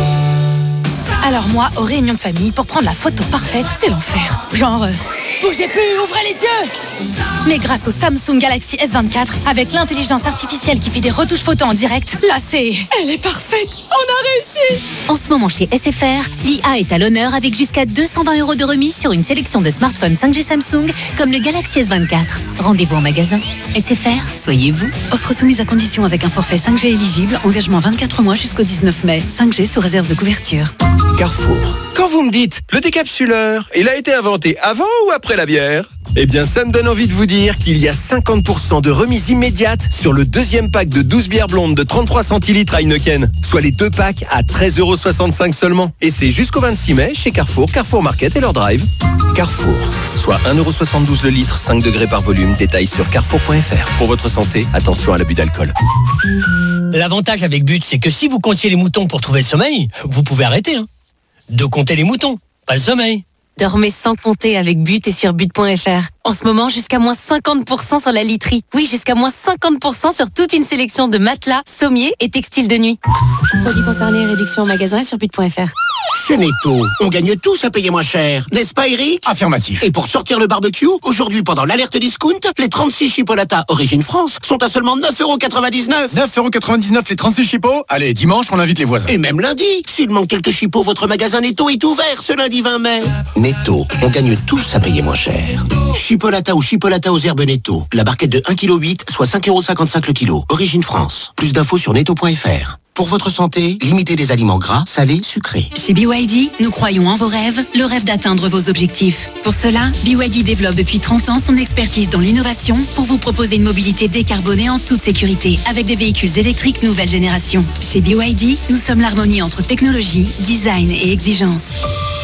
Alors moi, aux réunions de famille, pour prendre la photo parfaite, c'est l'enfer. Genre, euh, bougez plus, ouvrez les yeux. Mais grâce au Samsung Galaxy S vingt-quatre, avec l'intelligence artificielle qui fait des retouches photos en direct, là c'est... Elle est parfaite. On a réussi. En ce moment chez S F R, l'I A est à l'honneur avec jusqu'à deux cent vingt euros de remise sur une sélection de smartphones cinq G Samsung comme le Galaxy S vingt-quatre. Rendez-vous en magasin. S F R, soyez vous. Offre soumise à condition avec un forfait cinq G éligible. Engagement vingt-quatre mois jusqu'au dix-neuf mai. cinq G sous réserve de couverture. Carrefour. Quand vous me dites le décapsuleur, il a été inventé avant ou après la bière ? Eh bien, ça me donne envie de vous dire qu'il y a cinquante pour cent de remise immédiate sur le deuxième pack de douze bières blondes de trente-trois centilitres à Heineken, soit les deux packs à treize euros soixante-cinq seulement. Et c'est jusqu'au vingt-six mai chez Carrefour, Carrefour Market et leur drive. Carrefour, soit un euro soixante-douze le litre, cinq degrés par volume. Détail sur carrefour point f r. Pour votre santé, attention à l'abus d'alcool. L'avantage avec But, c'est que si vous comptiez les moutons pour trouver le sommeil, vous pouvez arrêter hein, de compter les moutons, pas le sommeil. Dormez sans compter avec But et sur but point f r. En ce moment, jusqu'à moins cinquante pour cent sur la literie. Oui, jusqu'à moins cinquante pour cent sur toute une sélection de matelas, sommiers et textiles de nuit. Produits concernés, réduction en magasin et sur but point f r. Chez Netto, on gagne tous à payer moins cher. N'est-ce pas, Eric ? Affirmatif. Et pour sortir le barbecue, aujourd'hui, pendant l'alerte discount, les trente-six chipolatas Origine France sont à seulement neuf euros quatre-vingt-dix-neuf. neuf euros quatre-vingt-dix-neuf les trente-six chipots. Allez, dimanche, on invite les voisins. Et même lundi. S'il manque quelques chipots, votre magasin Netto est ouvert ce lundi vingt mai. Netto, on gagne tous à payer moins cher. Chipolata ou chipolata aux herbes Netto. La barquette de un virgule huit kilos, soit cinq euros cinquante-cinq le kilo. Origine France. Plus d'infos sur netto point f r. Pour votre santé, limitez les aliments gras, salés, sucrés. Chez B Y D, nous croyons en vos rêves, le rêve d'atteindre vos objectifs. Pour cela, B Y D développe depuis trente ans son expertise dans l'innovation pour vous proposer une mobilité décarbonée en toute sécurité avec des véhicules électriques nouvelle génération. Chez B Y D, nous sommes l'harmonie entre technologie, design et exigence.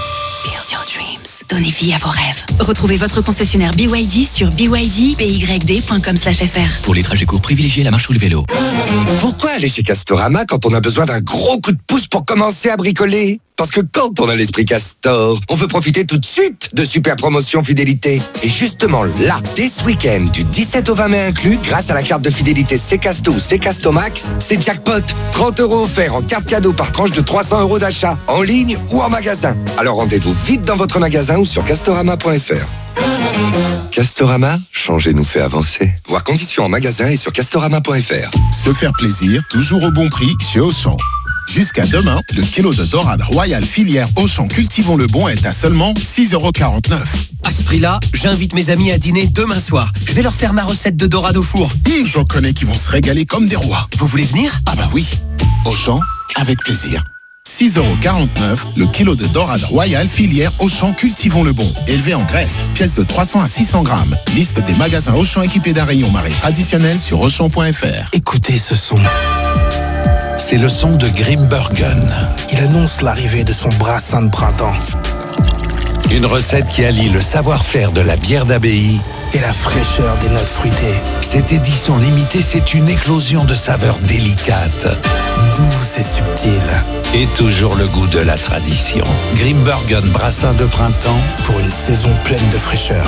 Build your dreams. Donnez vie à vos rêves. Retrouvez votre concessionnaire B Y D sur b y d b y d point com slash f r. Pour les trajets courts, privilégiez la marche ou le vélo. Pourquoi aller chez Castorama quand on a besoin d'un gros coup de pouce pour commencer à bricoler ? Parce que quand on a l'esprit Castor, on veut profiter tout de suite de super promotions fidélité. Et justement là, dès ce week-end, du dix-sept au vingt mai inclus, grâce à la carte de fidélité Ccasto ou Ccasto Max, c'est jackpot. trente euros offerts en carte cadeau par tranche de trois cents euros d'achat, en ligne ou en magasin. Alors rendez-vous vite dans votre magasin ou sur castorama point f r. Castorama, changer nous fait avancer. Voir conditions en magasin et sur castorama point f r. Se faire plaisir, toujours au bon prix chez Auchan. Jusqu'à demain, le kilo de dorade royale filière Auchan Cultivons le Bon est à seulement six euros quarante-neuf. À ce prix-là, j'invite mes amis à dîner demain soir. Je vais leur faire ma recette de dorade au four. Mmh, j'en connais qui vont se régaler comme des rois. Vous voulez venir ? Ah bah oui. Auchan, avec plaisir. six euros quarante-neuf, le kilo de dorade royale filière Auchan Cultivons le Bon. Élevé en Grèce, pièce de trois cents à six cents grammes. Liste des magasins Auchan équipés d'un rayon marée traditionnel sur auchan point f r. Écoutez ce son. C'est le son de Grimbergen. Il annonce l'arrivée de son brassin de printemps. Une recette qui allie le savoir-faire de la bière d'abbaye et la fraîcheur des notes fruitées. Cette édition limitée, c'est une éclosion de saveurs délicates, douces et subtiles. Et toujours le goût de la tradition. Grimbergen brassin de printemps pour une saison pleine de fraîcheur.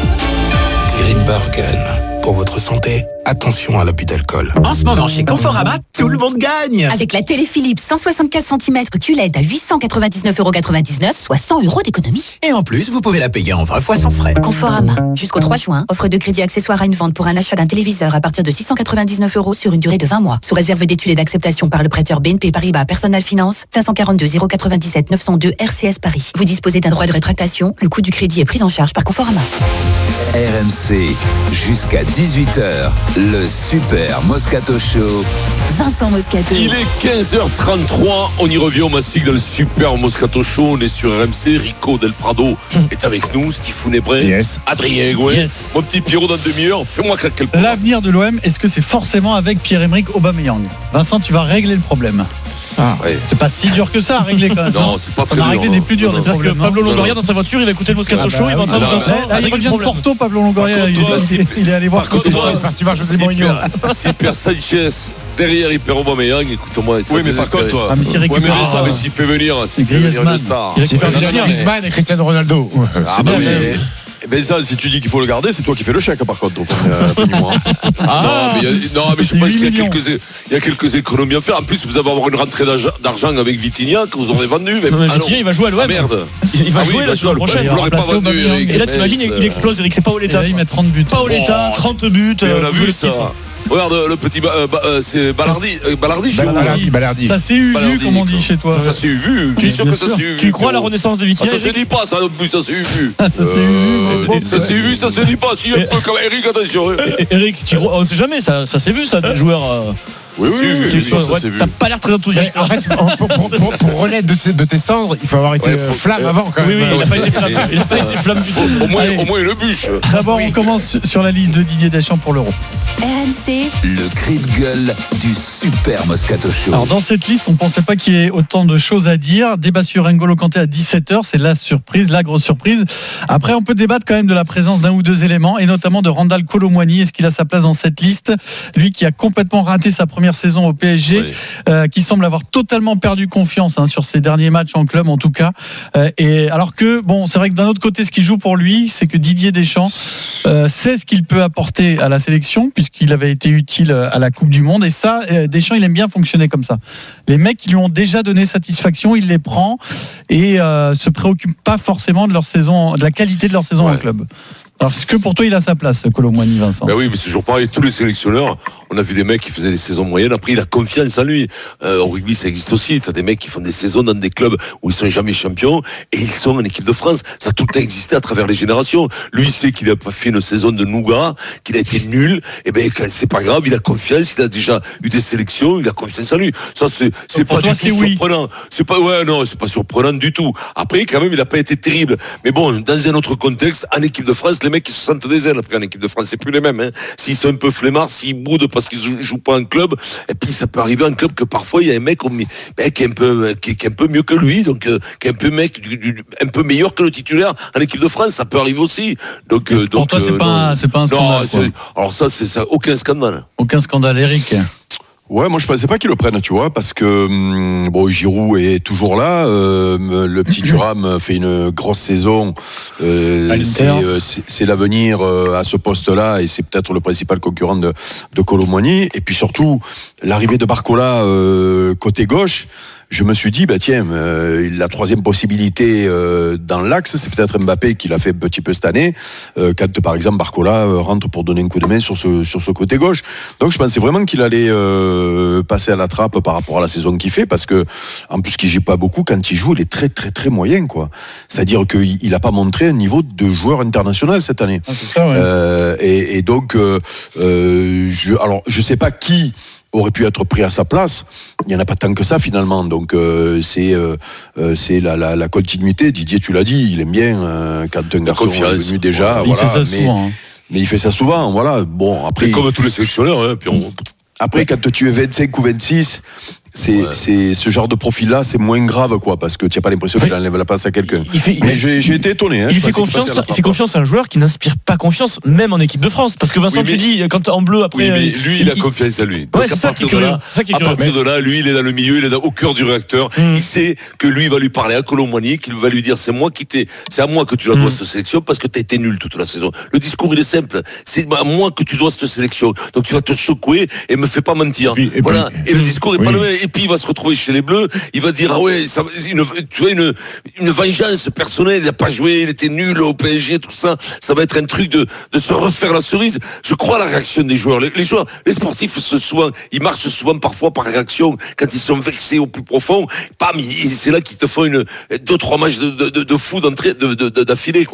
Grimbergen. Pour votre santé, attention à l'abus d'alcool. En ce moment, chez Conforama, tout le monde gagne. Avec la télé Philips cent soixante-quatre centimètres Q L E D à huit cent quatre-vingt-dix-neuf euros quatre-vingt-dix-neuf, soit cent euros d'économie. Et en plus, vous pouvez la payer en vingt fois sans frais. Conforama. Jusqu'au trois juin, offre de crédit accessoire à une vente pour un achat d'un téléviseur à partir de six cent quatre-vingt-dix-neuf euros sur une durée de vingt mois. Sous réserve d'études et d'acceptation par le prêteur B N P Paribas Personal Finance, cinq cent quarante-deux zéro quatre-vingt-dix-sept neuf cent deux R C S Paris. Vous disposez d'un droit de rétractation. Le coût du crédit est pris en charge par Conforama. R M C, jusqu'à dix-huit heures, le Super Moscato Show. Vincent Moscato. Il est quinze heures trente-trois, on y revient au Mastic dans le Super Moscato Show, on est sur R M C, Rico Del Prado est avec nous, Steve Founébré, yes. Adrien Gouin, yes. Mon petit Pierrot dans demi-heure, fais-moi claquer le. L'avenir de l'O M, est-ce que c'est forcément avec Pierre-Emerick Aubameyang ? Vincent, tu vas régler le problème. Ah. Ouais. C'est pas si dur que ça à régler quand même. Non, c'est pas très dur. On a réglé des plus durs. C'est-à-dire que Pablo Longoria dans sa voiture, il va écouter le Moscato ah bah, Show, il va entendre Vincent. Là, il revient de Porto, Pablo Longoria. Contre, il, est, il est allé voir contre moi, si il perd Sanchez, derrière il perd Aubameyang, écoute-moi. Oui, mais par contre, toi. Ah, mais s'il récupère. Ah, mais s'il fait venir, s'il fait venir une star. Il récupère Griezmann et Cristiano Ronaldo. Ah, bah oui. Ben ça, si tu dis qu'il faut le garder, c'est toi qui fais le chèque par contre. Donc, euh, ah, non, mais, a, non, mais je pense qu'il y a, quelques, il y a quelques économies à faire. En plus, vous allez avoir une rentrée d'argent avec Vitinha que vous aurez vendu. Mais, non, mais ah Vitinha, il va jouer à l'O M. Ah, merde. Il va ah, jouer oui, la semaine prochaine. Vous l'aurez pas vendu, Eric. Et là, t'imagines, il explose, Eric. C'est pas Oleta. Il met trente buts. Pas Oleta, trente buts. On a vu ça. Regarde le petit, euh, euh, c'est Ballardi, euh, Ballardi, Ballardi, Ballardi. Ça s'est eu vu, comme on dit chez toi. Ça s'est eu vu. Tu es sûr que ça s'est eu vu? Tu crois à la renaissance de Vitinha? Ça se dit pas, ça non plus, ça s'est eu vu. Ça s'est eu vu. Ça s'est eu vu, ça se dit pas. Si un peu comme Eric, attention. Eric, on sait jamais, ça s'est vu, ça, des joueurs. Oui, oui, oui, oui, ça, ouais, t'as pas l'air très enthousiaste. En fait, pour, pour, pour, pour renaître de, de tes cendres, il faut avoir été ouais, faut, flamme euh, avant quand oui, même. Oui, il n'a pas été flamme. Il n'a pas été flamme du tout. Au moins, au moins le bûche. D'abord, on commence sur la liste de Didier Deschamps pour l'Euro. R M C, le cri de gueule du Super Moscato Show. Alors, dans cette liste, on ne pensait pas qu'il y ait autant de choses à dire. Débat sur N'Golo Kanté à dix-sept heures, c'est la surprise, la grosse surprise. Après, on peut débattre quand même de la présence d'un ou deux éléments, et notamment de Randal Kolo Muani. Est-ce qu'il a sa place dans cette liste? Lui qui a complètement raté sa première saison au P S G. Oui. Euh, qui semble avoir totalement perdu confiance hein, sur ses derniers matchs en club en tout cas. Euh, et alors que bon, c'est vrai que d'un autre côté, ce qui joue pour lui, c'est que Didier Deschamps euh, sait ce qu'il peut apporter à la sélection puisqu'il avait été utile à la Coupe du Monde. Et ça, euh, Deschamps, il aime bien fonctionner comme ça. Les mecs qui lui ont déjà donné satisfaction, il les prend et euh, se préoccupe pas forcément de leur saison, de la qualité de leur saison ouais. en club. Alors, est-ce que pour toi, il a sa place, Kolo Muani, Vincent? Ben oui, mais c'est toujours pareil. Tous les sélectionneurs, on a vu des mecs qui faisaient des saisons moyennes. Après, il a confiance en lui. Euh, au rugby, ça existe aussi. T'as des mecs qui font des saisons dans des clubs où ils sont jamais champions et ils sont en équipe de France. Ça a tout existé à travers les générations. Lui, il sait qu'il a pas fait une saison de nougat, qu'il a été nul. Et ben, c'est pas grave. Il a confiance. Il a déjà eu des sélections. Il a confiance en lui. Ça, c'est, c'est pas toi, du tout oui. surprenant. C'est pas, ouais, non, c'est pas surprenant du tout. Après, quand même, il a pas été terrible. Mais bon, dans un autre contexte, en équipe de France, les mecs, ils se sentent des après en équipe de France, c'est plus les mêmes. Hein. S'ils sont un peu flemmards, s'ils boudent parce qu'ils jouent, jouent pas en club, et puis ça peut arriver en club que parfois il y a un mec ben, qui est un peu qui, qui est un peu mieux que lui, donc euh, qui est un peu mec, du, du, un peu meilleur que le titulaire en équipe de France, ça peut arriver aussi. Donc, euh, pour donc toi, c'est euh, pas, c'est pas un scandale. Non, c'est, alors ça, c'est ça, aucun scandale. Aucun scandale, Eric. Ouais, moi je pensais pas qu'ils le prennent, tu vois, parce que hum, bon, Giroud est toujours là. Euh, le petit Thuram fait une grosse saison. Euh, c'est, euh, c'est, c'est l'avenir euh, à ce poste-là, et c'est peut-être le principal concurrent de, de Kolo Muani. Et puis surtout l'arrivée de Barcola euh, côté gauche. Je me suis dit, bah tiens, euh, la troisième possibilité euh, dans l'axe, c'est peut-être Mbappé qui l'a fait un petit peu cette année, euh, quand par exemple Barcola euh, rentre pour donner un coup de main sur ce, sur ce côté gauche. Donc je pensais vraiment qu'il allait euh, passer à la trappe par rapport à la saison qu'il fait, parce que en plus qu'il joue pas beaucoup, quand il joue, il est très très très moyen, quoi. C'est-à-dire qu'il n'a pas montré un niveau de joueur international cette année. Ah, c'est ça, ouais. euh, et, et donc, euh, euh, je, alors je sais pas qui aurait pu être pris à sa place. Il n'y en a pas tant que ça finalement, donc euh, c'est, euh, c'est la, la, la continuité. Didier, tu l'as dit, il aime bien euh, quand un garçon est venu déjà, ouais, voilà, il fait ça mais, souvent, hein. mais il fait ça souvent, voilà. Bon, après, et comme tous les sélectionneurs, hein, puis on... après quand tu es vingt-cinq ou vingt-six, c'est, ouais. c'est ce genre de profil-là, c'est moins grave, quoi, parce que tu n'as pas l'impression qu'il enlève la place à quelqu'un. Il fait, mais il j'ai, j'ai été étonné. Hein, il, fait confiance, il fait confiance à un joueur qui n'inspire pas confiance, même en équipe de France. Parce que Vincent, oui, mais, tu dis, quand en bleu après. Oui, mais lui, il, il a confiance à lui. Donc ouais, c'est ça qui est curieux. À partir de là, lui, il est dans le milieu, il est au cœur du réacteur. Mmh. Il sait que lui, il va lui parler à Kolo Muani, qu'il va lui dire, c'est moi qui t'ai, c'est à moi que tu la dois mmh. cette sélection parce que tu as été nul toute la saison. Le discours, il est simple. C'est à moi que tu dois cette sélection. Donc tu vas te secouer et me fais pas mentir. Et puis, et voilà. Puis, et le discours est oui. pas le même. Et puis il va se retrouver chez les Bleus, il va dire ah ouais, ça, une, tu vois une une vengeance personnelle, il a pas joué, il était nul au P S G, tout ça, ça va être un truc de de se refaire la cerise. Je crois à la réaction des joueurs. Les, les joueurs, les sportifs, souvent, ils marchent souvent parfois par réaction quand ils sont vexés au plus profond. Pam, c'est là qu'ils te font une deux trois matchs de de, de, de fou d'entrée de, de, de, d'affilée, quoi.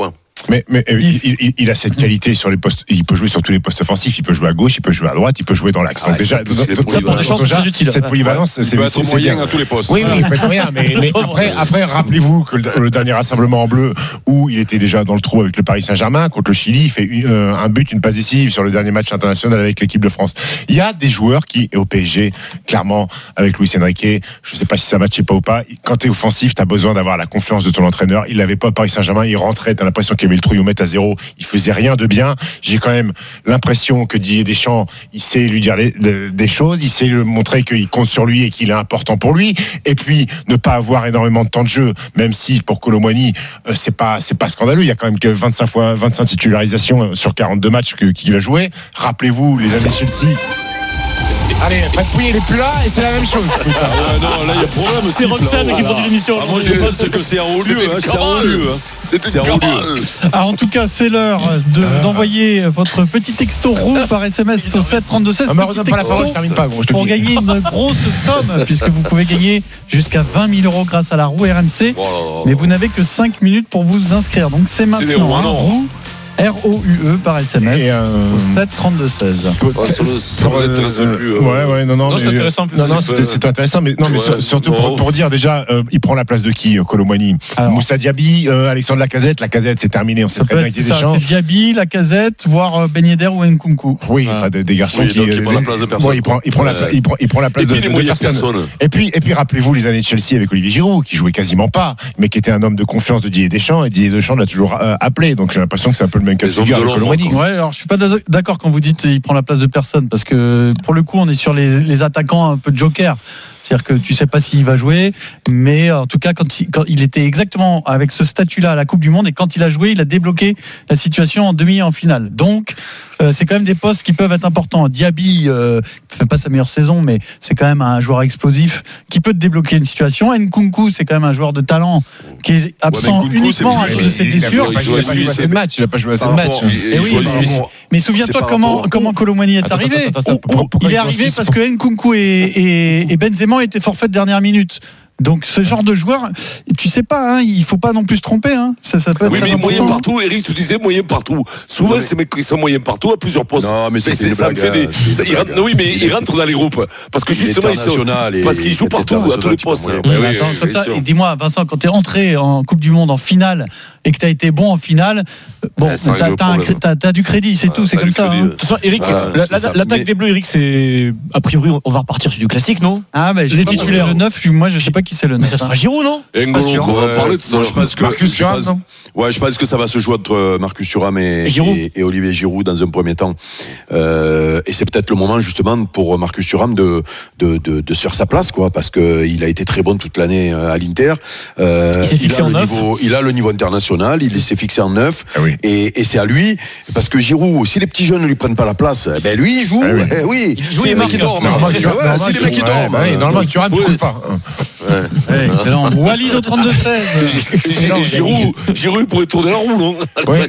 Mais, mais il, il, il a cette qualité sur les postes. Il peut jouer sur tous les postes offensifs. Il peut jouer à gauche, il peut jouer à droite, il peut jouer dans l'axe. Ah, déjà, ça pour des chances très utiles. Cette polyvalence, il c'est, peut c'est, être c'est moyen bien. à tous les postes. Oui, oui, il peut être moyen. Mais, mais après, après, rappelez-vous que le, le dernier rassemblement en bleu, où il était déjà dans le trou avec le Paris Saint-Germain contre le Chili, il fait une, euh, un but, une passe décisive sur le dernier match international avec l'équipe de France. Il y a des joueurs qui, et au P S G, clairement, avec Luis Enrique, je ne sais pas si ça matchait pas ou pas. Quand tu es offensif, tu as besoin d'avoir la confiance de ton entraîneur. Il l'avait pas au Paris Saint-Germain. Il rentrait, tu as l'impression qu'il y avait le trouillomètre à zéro. Il faisait rien de bien. J'ai quand même l'impression que Didier Deschamps, il sait lui dire les, les, des choses, il sait lui montrer qu'il compte sur lui et qu'il est important pour lui. Et puis ne pas avoir énormément de temps de jeu, même si pour Kolo Muani, euh, c'est pas c'est pas scandaleux. Il y a quand même que vingt-cinq fois vingt-cinq titularisations sur quarante-deux matchs que, qu'il a joué. Rappelez-vous les années Chelsea. Allez, Fred Pouillet, il est plus là et c'est la même chose. Ah ouais, non, là il y a problème. C'est Roxane qui produit l'émission. Ah, moi je pense que c'est un haut lieu. Hein, c'est un haut lieu. C'est une cabale. Alors en tout cas, c'est l'heure de, ah. d'envoyer votre petit texto roux par S M S au sept trente-deux seize. Ah, petit pas la parole, je termine pas, gros, je pour gagner une grosse somme, puisque vous pouvez gagner jusqu'à vingt mille euros grâce à la roue R M C. Oh, mais vous n'avez que cinq minutes pour vous inscrire. Donc c'est maintenant. C'est roues, hein, roue. R O U E par S M S et euh... au sept trente-deux seize. Ouais, ça vous intéresse plus. Euh... Ouais, ouais, non, non. Non, mais... c'est intéressant. Non, non, c'est, c'est intéressant, mais non, mais ouais, surtout pour, pour dire déjà, euh, il prend la place de qui, Kolo Muani? Moussa Diaby, euh, Alexandre Lacazette. Lacazette, c'est terminé. On sait très bien qu'il y a des chances. C'est Diaby, Lacazette, voire Ben Yedder ou Nkunku. Oui, enfin des, des garçons oui, qui. Il prend la place de personne. Ouais, il prend, il prend la, il prend, il prend la place de, de personne. Et puis, et puis, rappelez-vous les années de Chelsea avec Olivier Giroud, qui jouait quasiment pas, mais qui était un homme de confiance de Didier Deschamps, et Didier Deschamps l'a toujours appelé. Donc j'ai l'impression que c'est un peu le même cas de figure. Ouais, alors je suis pas d'accord quand vous dites il prend la place de personne, parce que pour le coup on est sur les, les attaquants un peu de joker. C'est-à-dire que tu sais pas s'il va jouer, mais en tout cas quand il, quand il était exactement avec ce statut-là à la Coupe du Monde, et quand il a joué, il a débloqué la situation en demi et en finale. Donc euh, c'est quand même des postes qui peuvent être importants. Diaby euh, fait pas sa meilleure saison, mais c'est quand même un joueur explosif qui peut te débloquer une situation. Nkunku, c'est quand même un joueur de talent qui est absent ouais, Nkunku, uniquement à cause de ses blessures. Il n'a pas joué assez de matchs. Il n'a pas joué assez de matchs. Et oui, mais souviens-toi comment comment Kolo Muani est arrivé. Il est arrivé parce que Nkunku et Benzema était forfait de dernière minute. Donc ce genre de joueur, tu sais pas, hein, il faut pas non plus se tromper. Hein. Ça, ça peut être oui, mais important. moyen partout. Eric, tu disais moyen partout. Souvent, ces mecs qui sont moyens partout à plusieurs postes. Non, mais, mais c'est, ça me fait des. Ça, ils rentrent, oui, mais ils rentrent dans les groupes parce que justement ils sont. Parce qu'ils jouent partout à tous les postes. Oui, oui, attends, oui, oui, dis-moi, Vincent, quand tu es entré en Coupe du Monde en finale et que tu as été bon en finale, bon, ouais, t'as, t'as, un, t'as, t'as du crédit, c'est ouais, tout, c'est comme ça. Hein. De toute façon, Eric, ah, la, la, l'attaque mais... des Bleus, Eric, c'est a priori, on va repartir sur du classique, non? Ah, mais les titulaires, le neuf, moi, je sais pas qui c'est le neuf. Mais ça sera Giroud, non? N'Golo, on va parler de ça. Je pense que Marcus Thuram, non? Ouais, je pense que ça va se jouer entre Marcus Thuram et, et, et, et Olivier Giroud dans un premier temps. Euh, et c'est peut-être le moment justement pour Marcus Thuram de de, de, de se faire sa place, quoi, parce que il a été très bon toute l'année à l'Inter. Euh, il s'est fixé il a en neuf. Niveau, il a le niveau international, il s'est fixé en neuf. Ah oui. et, et c'est à lui, parce que Giroud, si les petits jeunes ne lui prennent pas la place, ben lui il joue. Ah oui. Eh oui. Il joue les mecs qui dorment. Si les mecs qui dorment. Normalement, Thuram ne coule pas. Excellent. Walid au trente-deux seize. Giroud, Giroud pourrait tourner la roue, non?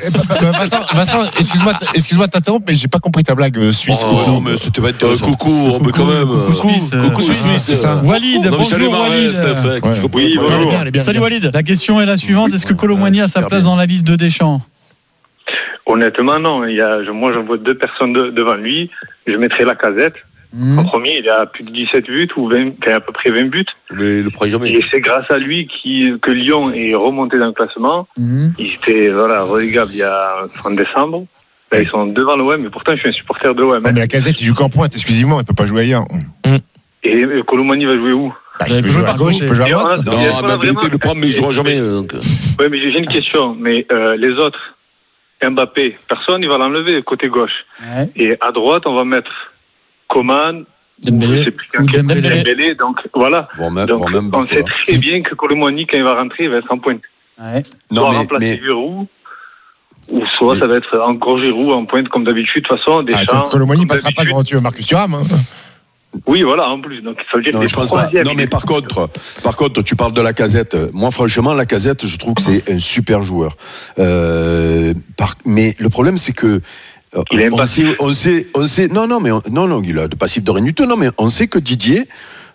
Vincent, excuse-moi, excuse-moi de t'interrompre, mais j'ai pas compris ta blague suisse. Non, mais c'était pas intéressant. Coucou, on peut quand même. Coucou Suisse, c'est ça. Walid, bonjour Walid. Oui, bonjour. Salut Walid. La question est la suivante, est-ce que Kolo Muani a sa place dans la liste de Deschamps? Honnêtement, non. Il y a, moi, j'en vois deux personnes de, devant lui. Je mettrai Lacazette. Mmh. En premier, il a plus de dix-sept buts, ou vingt, à peu près vingt buts. Mais le prend jamais. Et c'est grâce à lui qui, que Lyon est remonté dans le classement. Mmh. Ils étaient voilà, relégables il y a en décembre. Là, ils sont devant l'O M, mais pourtant, je suis un supporter de l'O M. Ouais, mais Lacazette, il joue qu'en pointe, exclusivement, il ne peut pas jouer ailleurs. Mmh. Et, et Kolo Muani va jouer où? Bah, il peut jouer à gauche, il peut jouer à droite. Non, mais en vérité, il le prend, mais il ne jouera jamais. Donc. Oui, mais j'ai une question. Mais euh, les autres, Mbappé, personne, il va l'enlever côté gauche. Ouais. Et à droite, on va mettre Coman, Dembélé, je sais plus ou Dembélé. Dembélé. Donc voilà. Même, donc, même on sait très bien que Kolo Muani, quand il va rentrer, il va être en pointe. Ouais. Soit non, mais, remplacer mais... Giroud, ou soit mais... ça va être encore Giroud en pointe comme d'habitude. De toute façon, Deschamps. Ah, Kolo Muani ne passera pas devant Marcus Thuram. Hein. Oui, voilà, en plus. Donc, ça veut dire non, que je pense pas. Non, mais par contre, par contre, tu parles de Lacazette. Moi, franchement, Lacazette, je trouve que c'est un super joueur. Euh, par... Mais le problème, c'est que il est on sait, on sait, on sait, non, non, mais on, non, non, il a de passif de rien du tout. Non, mais on sait que Didier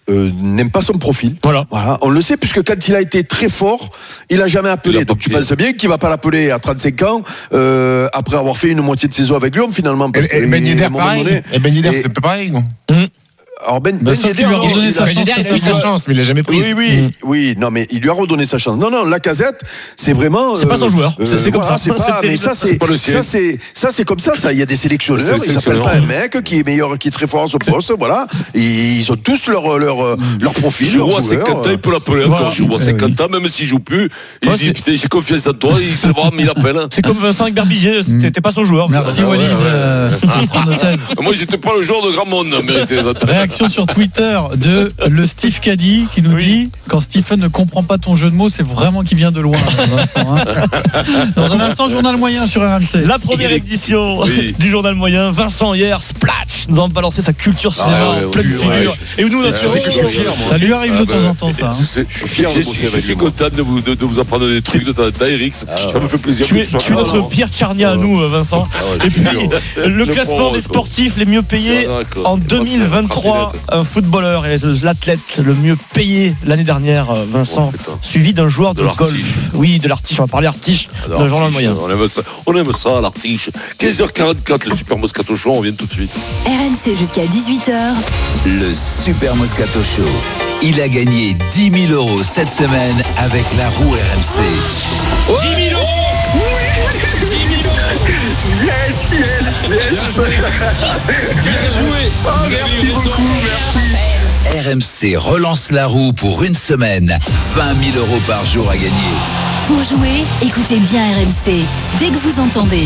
euh, n'aime pas son profil. Voilà. voilà. On le sait, puisque quand il a été très fort, il a jamais appelé. Donc tu penses bien qu'il va pas l'appeler à trente-cinq ans, euh, après avoir fait une moitié de saison avec Lyon, finalement. Parce et, et Ben Yedder, pareil. Donné, et Ben Yedder, c'est pareil. Mmh. Alors Ben, ben, ben Yedder, lui a redonné sa chance, il a eu sa chance, mais il l'a jamais prise. Oui, oui, mmh. oui. Non, mais il lui a redonné sa chance. Non, non, Lacazette, c'est vraiment. C'est euh, pas son joueur. Euh, c'est, c'est comme voilà, ça. C'est pas. Mais ça, c'est. Ça, c'est. Ça, c'est comme ça. Ça, il y a des sélectionneurs. Ils s'appellent pas un mec qui est meilleur, qui est très fort à ce poste. Voilà. Ils ont tous leur leur leur profil. Giroud à cinquante ans, il peut l'appeler encore. Giroud à cinquante ans, même s'il joue plus, il dit putain, j'ai confiance en toi. Il sait pas, mais il appelle. C'est comme Vincent avec Berbizier. C'était pas son joueur. Merci Walid. Moi, j'étais pas le joueur de grand monde. Réaction sur Twitter de le Steve Caddy qui nous oui. dit quand Stephen ne comprend pas ton jeu de mots, c'est vraiment qu'il vient de loin. Vincent, hein. Dans un instant, journal moyen sur R M C. La première édition oui. du journal moyen. Vincent hier, splash, nous avons balancé sa culture cinéma ah ouais, en pleine figure. Ouais, et nous, notre ouais, je suis fier. Ça lui arrive ah de bah, temps en temps, ça. Je suis fier. Je suis content de vous de, de vous apprendre des trucs de temps en temps, Eric. Ça me fait plaisir. Tu es, tu es notre Pierre Tchernia à nous, Vincent. Et puis le classement des sportifs les mieux payés en deux mille vingt-trois, un footballeur et l'athlète le mieux payé l'année dernière, Vincent, oh, suivi d'un joueur de, de golf. Oui, de l'artiche. On va parler artiche ah, dans le journal moyen. On aime ça, on aime ça l'artiche. quinze heures quarante-quatre, le Super Moscato Show, on vient tout de suite. R M C jusqu'à dix-huit heures. Le Super Moscato Show. Il a gagné dix mille euros cette semaine avec la roue R M C. Oh dix mille euros oui dix mille euros Yes, yes, yes. Bien joué. Bien joué. Oh, merci beaucoup, merci. R M C relance la roue pour une semaine. vingt mille euros par jour à gagner. Pour jouer, écoutez bien R M C. Dès que vous entendez.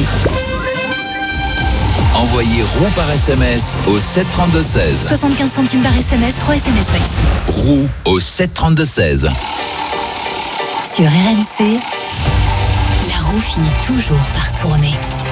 Envoyez roue par S M S au sept trente-deux seize. soixante-quinze centimes par S M S, trois S M S maxi. Roue au sept trente-deux seize. Sur R M C, la roue finit toujours par tourner.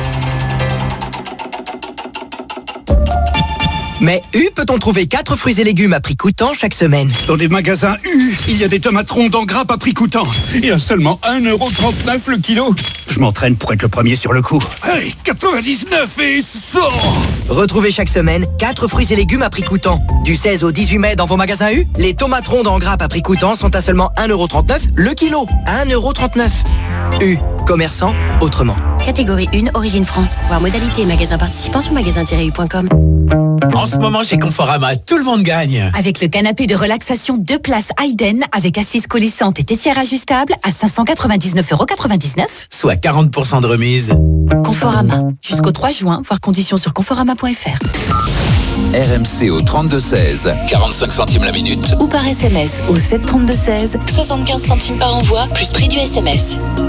Mais U, peut-on trouver quatre fruits et légumes à prix coûtant chaque semaine? Dans les magasins U, il y a des tomates rondes en grappe à prix coûtant. Et à seulement un euro trente-neuf le kilo. Je m'entraîne pour être le premier sur le coup. Allez, quatre-vingt-dix-neuf et sort. Retrouvez chaque semaine quatre fruits et légumes à prix coûtant. Du seize au dix-huit mai dans vos magasins U, les tomates rondes en grappe à prix coûtant sont à seulement un euro trente-neuf le kilo. un euro trente-neuf. U, commerçant autrement. Catégorie un, Origine France. Voir modalité et magasin participant sur magasin tiret u point com. En ce moment, chez Conforama, tout le monde gagne. Avec le canapé de relaxation deux places Hayden avec assise coulissante et tétière ajustable à cinq cent quatre-vingt-dix-neuf euros quatre-vingt-dix-neuf. Soit quarante pour cent de remise. Conforama. Jusqu'au trois juin, voir conditions sur conforama point f r. R M C au trente-deux seize, quarante-cinq centimes la minute. Ou par S M S au sept trente-deux seize, soixante-quinze centimes par envoi, plus prix du S M S.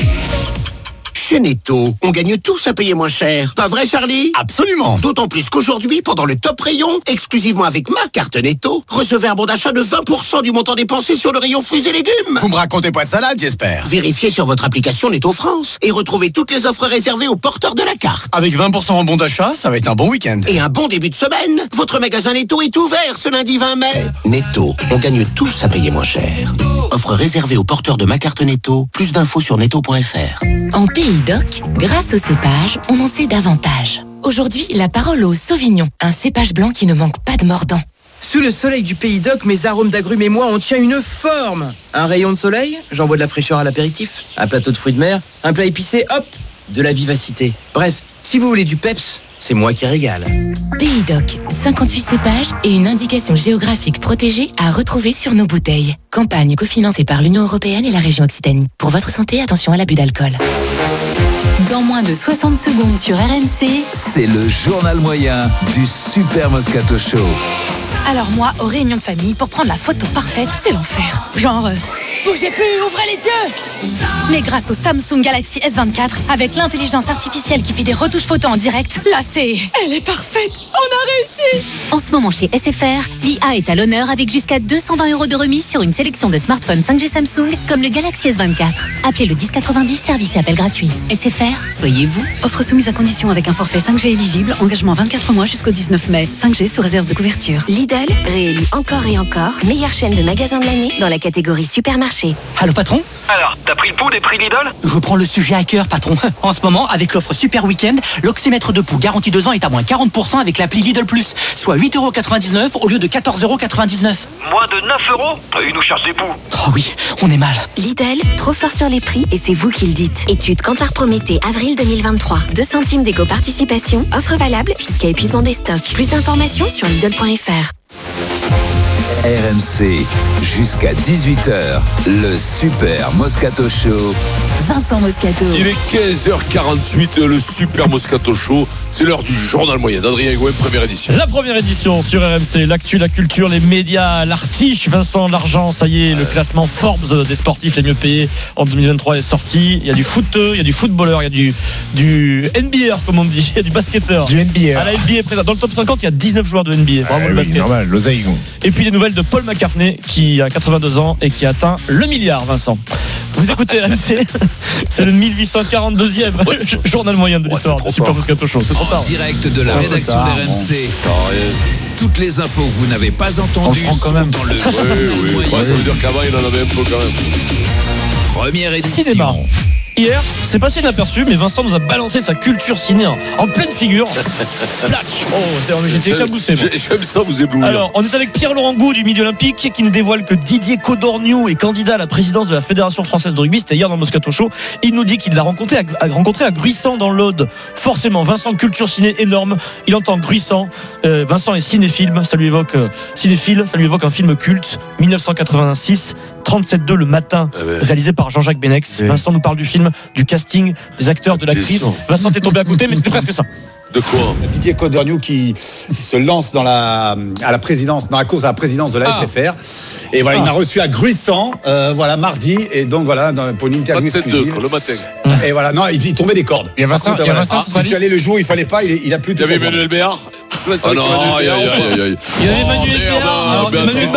Chez Netto, on gagne tous à payer moins cher. Pas vrai, Charlie? Absolument. D'autant plus qu'aujourd'hui, pendant le top rayon, exclusivement avec ma carte Netto, recevez un bon d'achat de vingt pour cent du montant dépensé sur le rayon fruits et légumes. Vous me racontez pas de salade, j'espère. Vérifiez sur votre application Netto France et retrouvez toutes les offres réservées aux porteurs de la carte. Avec vingt pour cent en bon d'achat, ça va être un bon week-end. Et un bon début de semaine. Votre magasin Netto est ouvert ce lundi vingt mai. Netto, on gagne tous à payer moins cher. Offre réservée aux porteurs de ma carte Netto. Plus d'infos sur netto point f r. En Pays d'Oc, grâce au cépage, on en sait davantage. Aujourd'hui, la parole au Sauvignon, un cépage blanc qui ne manque pas de mordant. Sous le soleil du Pays d'Oc, mes arômes d'agrumes et moi, on tient une forme. Un rayon de soleil, j'envoie de la fraîcheur à l'apéritif. Un plateau de fruits de mer, un plat épicé, hop, de la vivacité. Bref, si vous voulez du peps, c'est moi qui régale. Pays d'Oc, cinquante-huit cépages et une indication géographique protégée à retrouver sur nos bouteilles. Campagne cofinancée par l'Union européenne et la région Occitanie. Pour votre santé, attention à l'abus d'alcool. Dans moins de soixante secondes sur R M C, c'est le journal moyen du Super Moscato Show. Alors moi, aux réunions de famille, pour prendre la photo parfaite, c'est l'enfer. Genre, euh, bougez plus, ouvrez les yeux. Mais grâce au Samsung Galaxy S vingt-quatre, avec l'intelligence artificielle qui fait des retouches photos en direct, là c'est... Elle est parfaite. On a réussi. En ce moment chez S F R, l'I A est à l'honneur avec jusqu'à deux cent vingt euros de remise sur une sélection de smartphones cinq G Samsung, comme le Galaxy S vingt-quatre. Appelez le dix quatre-vingt-dix, service et appel gratuit. S F R, soyez vous. Offre soumise à condition avec un forfait cinq G éligible, engagement vingt-quatre mois jusqu'au dix-neuf mai. cinq G sous réserve de couverture. Lidl, réélu encore et encore, meilleure chaîne de magasins de l'année dans la catégorie supermarché. supermarché. Allô patron ? Alors, t'as pris le pouls des prix Lidl ? Je prends le sujet à cœur patron. En ce moment, avec l'offre Super Week-end, l'oxymètre de pouls garanti deux ans est à moins quarante pour cent avec l'appli Lidl Plus, soit huit euros quatre-vingt-dix-neuf au lieu de quatorze euros quatre-vingt-dix-neuf. Moins de neuf euros ? Ils nous cherchent des poux. Oh oui, on est mal. Lidl, trop fort sur les prix et c'est vous qui le dites. Étude Kantar Prométhée, avril deux mille vingt-trois. deux centimes d'éco-participation, offre valable jusqu'à épuisement des stocks. Plus d'informations sur Lidl point F R. R M C, jusqu'à dix-huit heures, le Super Moscato Show. Vincent Moscato. Il est quinze heures quarante-huit, le Super Moscato Show. C'est l'heure du journal moyen d'Adrien Gouin, première édition. La première édition sur R M C, l'actu, la culture, les médias, l'artiche, Vincent, l'argent, ça y est, le classement Forbes des sportifs les mieux payés en deux mille vingt-trois est sorti. Il y a du footeux, il y a du footballeur, il y a du, du N B A comme on dit, il y a du basketteur. Du N B A. À la N B A présent. Dans le top cinquante, il y a dix-neuf joueurs de N B A. Bravo ah, le oui, basket. Normal, l'oseille. Et puis les nouvelles de Paul McCartney qui a quatre-vingt-deux ans et qui a atteint le milliard, Vincent. Vous écoutez R M C, c'est le mille huit cent quarante-deuxième ouais, journal moyen de l'histoire du Super Moscato Show. C'est trop tard. En direct de la rédaction d'R M C. Toutes les infos que vous n'avez pas entendues sont dans le oui, oui. Ouais, ça veut dire qu'avant il en avait un peu quand même. Première édition. Cinéma. Hier, c'est passé inaperçu, mais Vincent nous a balancé sa culture ciné en, en pleine figure. Flash. Oh, j'étais éclaboussé. J'aime ça vous éblouir. Alors, on est avec Pierre-Laurent Gou du Midi Olympique qui nous dévoile que Didier Codorniou est candidat à la présidence de la Fédération Française de Rugby. C'était hier dans le Moscato Show. Il nous dit qu'il l'a rencontré à, à, rencontré à Gruissant dans l'Aude. Forcément, Vincent, culture ciné énorme. Il entend Gruissant. Euh, Vincent est cinéphile. Ça lui évoque euh, cinéphile. Ça lui évoque un film culte. dix-neuf cent quatre-vingt-six. trente-sept deux le matin, ah ben. réalisé par Jean-Jacques Benex. Oui. Vincent nous parle du film, du casting, des acteurs, de l'actrice. Vincent est tombé à côté, mais c'était presque ça. De quoi ? Didier Codorniou qui se lance dans la, à la présidence, dans la course à la présidence de la ah. F F R. Et voilà, ah. il m'a reçu à Gruissant, euh, voilà, mardi. Et donc voilà, dans, pour une interview exclusive. Le matin. Et voilà, non, il, il tombait des cordes. Il y a Vincent, contre, il y a Vincent voilà, ah, je suis allé le jour où il fallait pas, il, il a plus de. Il y avait Emmanuel Béard. Ah non, aïe, aïe, aïe, aïe. Il y avait Emmanuel Béard. Béatrice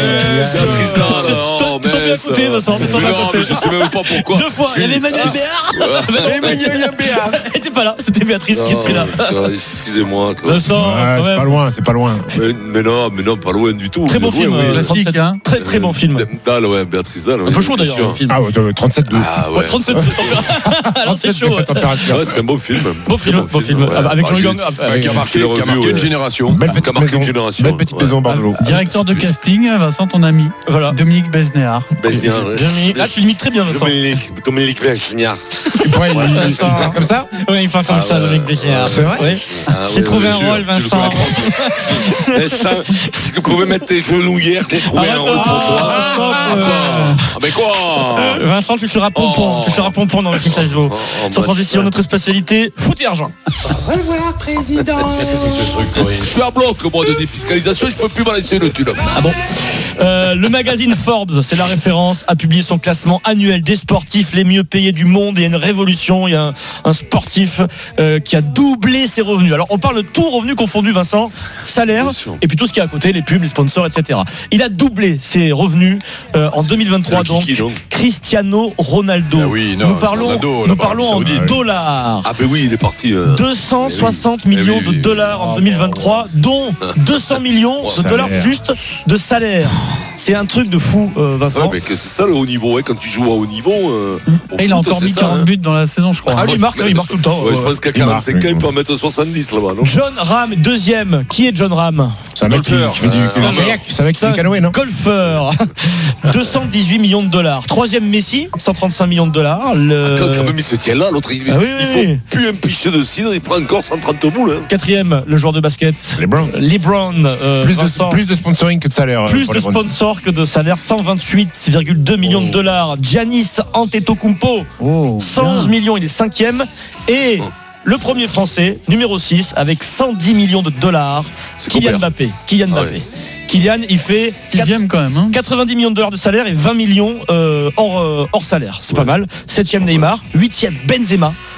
Dalle. T'es tombé à côté, Vincent. T'es tombé à côté. Je sais même pas pourquoi. Deux fois. Il y avait Emmanuel Béard. Emmanuel Béard. Elle était pas là. C'était Béatrice qui était là. Excusez-moi. Vincent, c'est pas loin, c'est pas loin. Mais non, mais non, pas loin du tout. Très bon film. Classique, hein. Très, très bon film. Dalle, ouais, Béatrice Dalle. Un peu chaud d'ailleurs, le film. Ah, trente-sept deux. Ah, ouais. trente-sept deux. Alors, c'est chaud. Ouais, c'est un beau film. Beau film, beau film. Avec Jean Young. Qui a marqué une génération. Belle petite maison. Belle petite maison Bordeaux. Directeur de casting, Vincent, ton ami. Voilà. Dominique Besnéard. Besnéard. Là, tu limites très bien, Vincent. Dominique Besnéard. Ouais, il parle comme ça. Oui, il parle comme ça, Dominique Besnéard. C'est vrai. J'ai trouvé un rôle, Vincent. Tu pouvais mettre tes genoux hier, t'as trouvé un rôle pour toi. Ah, mais quoi Vincent, tu seras pompon. Tu seras pompon dans le six seize Vaux. Sans transition, notre spécialité, foot et argent. Au revoir, président. Qu'est-ce que c'est ce truc, Corinne ? Je suis à bloc, moi, de défiscalisation, je peux plus balancer le thune. Ah bon euh, Le magazine Forbes, c'est la référence, a publié son classement annuel des sportifs les mieux payés du monde. Il y a une révolution, il y a un, un sportif euh, qui a doublé ses revenus. Alors, on parle de tout revenu confondu, Vincent, salaire, et puis tout ce qui est à côté, les pubs, les sponsors, et cetera. Il a doublé ses revenus euh, en deux mille vingt-trois, donc, qui, donc Cristiano Ronaldo. Ah oui, non, nous parlons, Ronaldo, nous parlons en dollars. Ah ben oui, il est parti. Euh... deux cent soixante oui. millions oui, de dollars en deux mille vingt-trois, dont deux cents millions de dollars juste de salaire. C'est un truc de fou, euh, Vincent. Ouais, mais c'est ça le haut niveau, hein, quand tu joues à haut niveau. Euh, Et il a encore mis quarante hein. buts dans la saison, je crois. Ah, lui, il marque, il marque tout le temps. Ouais, ouais. Je pense qu'à quarante-cinq ans, il peut en mettre soixante-dix là-bas. Non John Ram, deuxième. Qui est John Ram ? C'est un mec qui fait du kayak. C'est avec du canoë, non ? Golfeur. deux cent dix-huit millions de dollars. Troisième, Messi, cent trente-cinq millions de dollars. Le... Ah, quand même, il se tient là, l'autre, il, ah, oui, il faut oui. plus un pichet de cidre, il prend encore cent trente boules. Hein. Quatrième, le joueur de basket. LeBron. LeBron. Euh, plus, de, plus de sponsoring que de salaire. Plus de sponsors que de salaire. cent vingt-huit virgule deux millions oh. de dollars. Giannis Antetokounmpo, oh, cent onze millions, il est cinquième. Et oh. le premier français, numéro six, avec cent dix millions de dollars, c'est Kylian Mbappé. Kylian Mbappé. Ah ouais. Kylian, il fait quatre, quand même, hein. quatre-vingt-dix millions de dollars de salaire et vingt millions euh, hors, euh, hors salaire. C'est ouais. pas mal. septième Neymar, huitième Benzema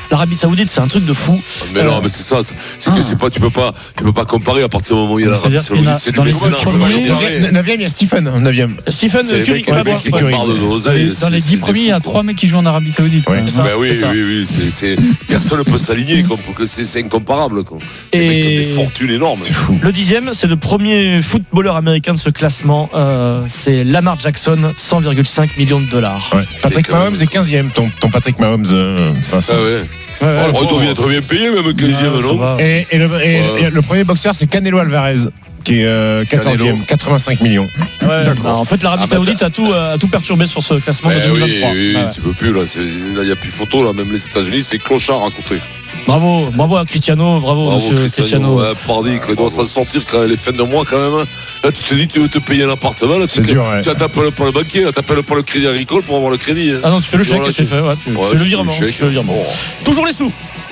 l'Arabie Saoudite, c'est un truc de fou. Mais non, mais c'est ça. C'est que c'est pas, tu peux pas, tu peux pas comparer à partir du moment où il y a l'Arabie Saoudite. C'est du mécénat. neuvième, il y a Stephen. neuvième. Stephen Curry qui va boire. Dans les dix premiers, il y a trois mecs qui jouent en Arabie Saoudite. Oui, oui, oui. Personne ne peut s'aligner. C'est incomparable. Et des fortunes énormes. C'est fou. Le dixième, c'est le premier footballeur américain de ce classement. Euh, c'est Lamar Jackson, cent virgule cinq millions de dollars. Ouais. Patrick Mahomes est quinzième, ton, ton Patrick Mahomes. Euh, ah ouais. Ouais, ouais, oh, il doit être bien payé, même quinzième, non et, et, le, et, ouais. et le premier boxeur, c'est Canelo Alvarez, qui est euh, quatorzième, quatre-vingt-cinq millions. Ouais, bah, en fait, l'Arabie ah, Saoudite a tout, a tout perturbé sur ce classement de deux mille vingt-trois. Oui, oui, ouais. Tu peux plus, là, il n'y a plus photo, là, même les États-Unis, c'est clochard à côté. Bravo, bravo à Cristiano, bravo, bravo monsieur Cristiano. Ouais, pardi, il doit s'en sortir quand elle est fin de mois quand même. Là, tu te dis, tu veux te payer un appartement, là, tu n'appelles pas le banquier, tu n'appelles pas le crédit agricole pour avoir le crédit. Hein. Ah non, tu fais le chèque, tu fais, ouais, tu ouais, fais le virement. Tu fais le virement. Oh. Toujours les sous.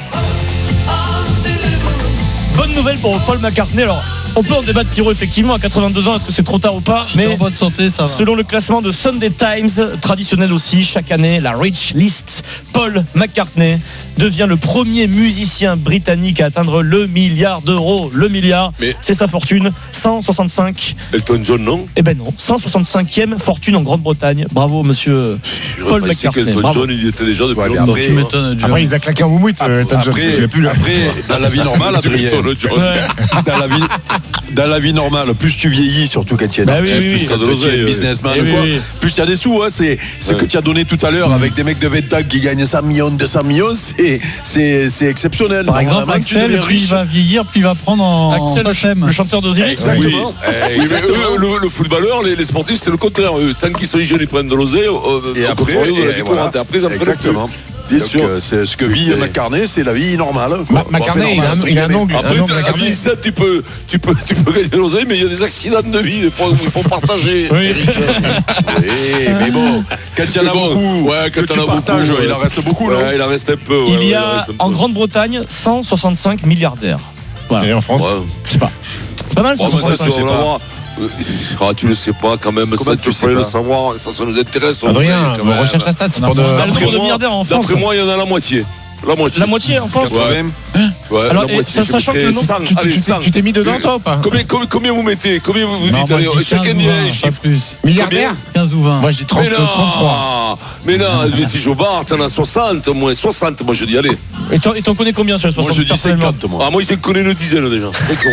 Bonne nouvelle pour Paul McCartney. Alors, on peut en débattre, Pierrot, effectivement, à quatre-vingt-deux ans, est-ce que c'est trop tard ou pas? Mais en bonne santé, ça va. Selon le classement de Sunday Times, traditionnel aussi, chaque année, la Rich List, Paul McCartney devient le premier musicien britannique à atteindre le milliard d'euros. Le milliard, mais c'est sa fortune, cent soixante-cinq. Elton John, non? Eh ben non, cent soixante-cinquième fortune en Grande-Bretagne. Bravo, monsieur Paul McCartney. Elton John, il y était déjà depuis ouais, longtemps. Après, tu m'étonnes, John. Après, il a claqué en moumoute, Elton John. Après, plus après dans la vie normale, Adrien, dans la vie dans la vie normale, plus tu vieillis, surtout quand tu es bah oui, oui, plus oui, tu es businessman, oui, quoi, oui. plus tu as des sous. Hein, c'est ce ouais. que tu as donné tout à l'heure mmh. avec des mecs de vingt ans qui gagnent cent millions, deux cents millions, c'est, c'est, c'est exceptionnel. Par exemple, Axel, plus il va vieillir, plus il va prendre en Axel, le, le chanteur d'Osiris. Exactement. Oui. Exactement. Eux, le, le footballeur, les, les sportifs, c'est le contraire. Eux, tant qu'ils sont hygiéniques, ils prennent de l'oseille. Euh, et après, et voilà. Après, ils en prennent plus. Bien Donc, sûr, euh, c'est ce que vit McCartney, c'est la vie normale. Ma- McCartney, il a, il a un ongle. Après, tu as vie, ça, tu peux, tu peux, tu peux gagner l'oseille, mais il y a des accidents de vie, des fois où il faut partager. Oui. oui, mais bon, quand il y en a bon, beaucoup, ouais, quand tu partages, beaucoup, il en reste beaucoup. Ouais, là. Il en reste un peu. Ouais, il y ouais, a en Grande-Bretagne cent soixante-cinq milliardaires. Voilà. Et en France, ouais. je sais pas. C'est pas mal. Oh, ça, ça, c'est pas. Ah, tu le sais pas quand même. Comment ça, tu peux le savoir. Ça, ça nous intéresse. Adrien, on recherche la stat. C'est pour de. D'après moi, d'après moi, il y en a la moitié. La moitié. La moitié en France. Ouais. Ouais, alors, la moitié. Ça, sachant que le nombre, cent, tu, allez, tu, tu t'es mis dedans, toi, ou pas? Combien, combien, combien vous mettez? Combien vous, vous non, dites? Allez, chacun dit un chiffre. Milliardaire? quinze ou vingt. Moi, j'ai trente, trente-trois. Mais non, si Jobard, t'en as soixante, au moins soixante. Moi, je dis, allez. Et t'en, et t'en connais combien sur les soixante? Moi, je dis cinquante, moi. Ah, moi, je connais une dizaine déjà.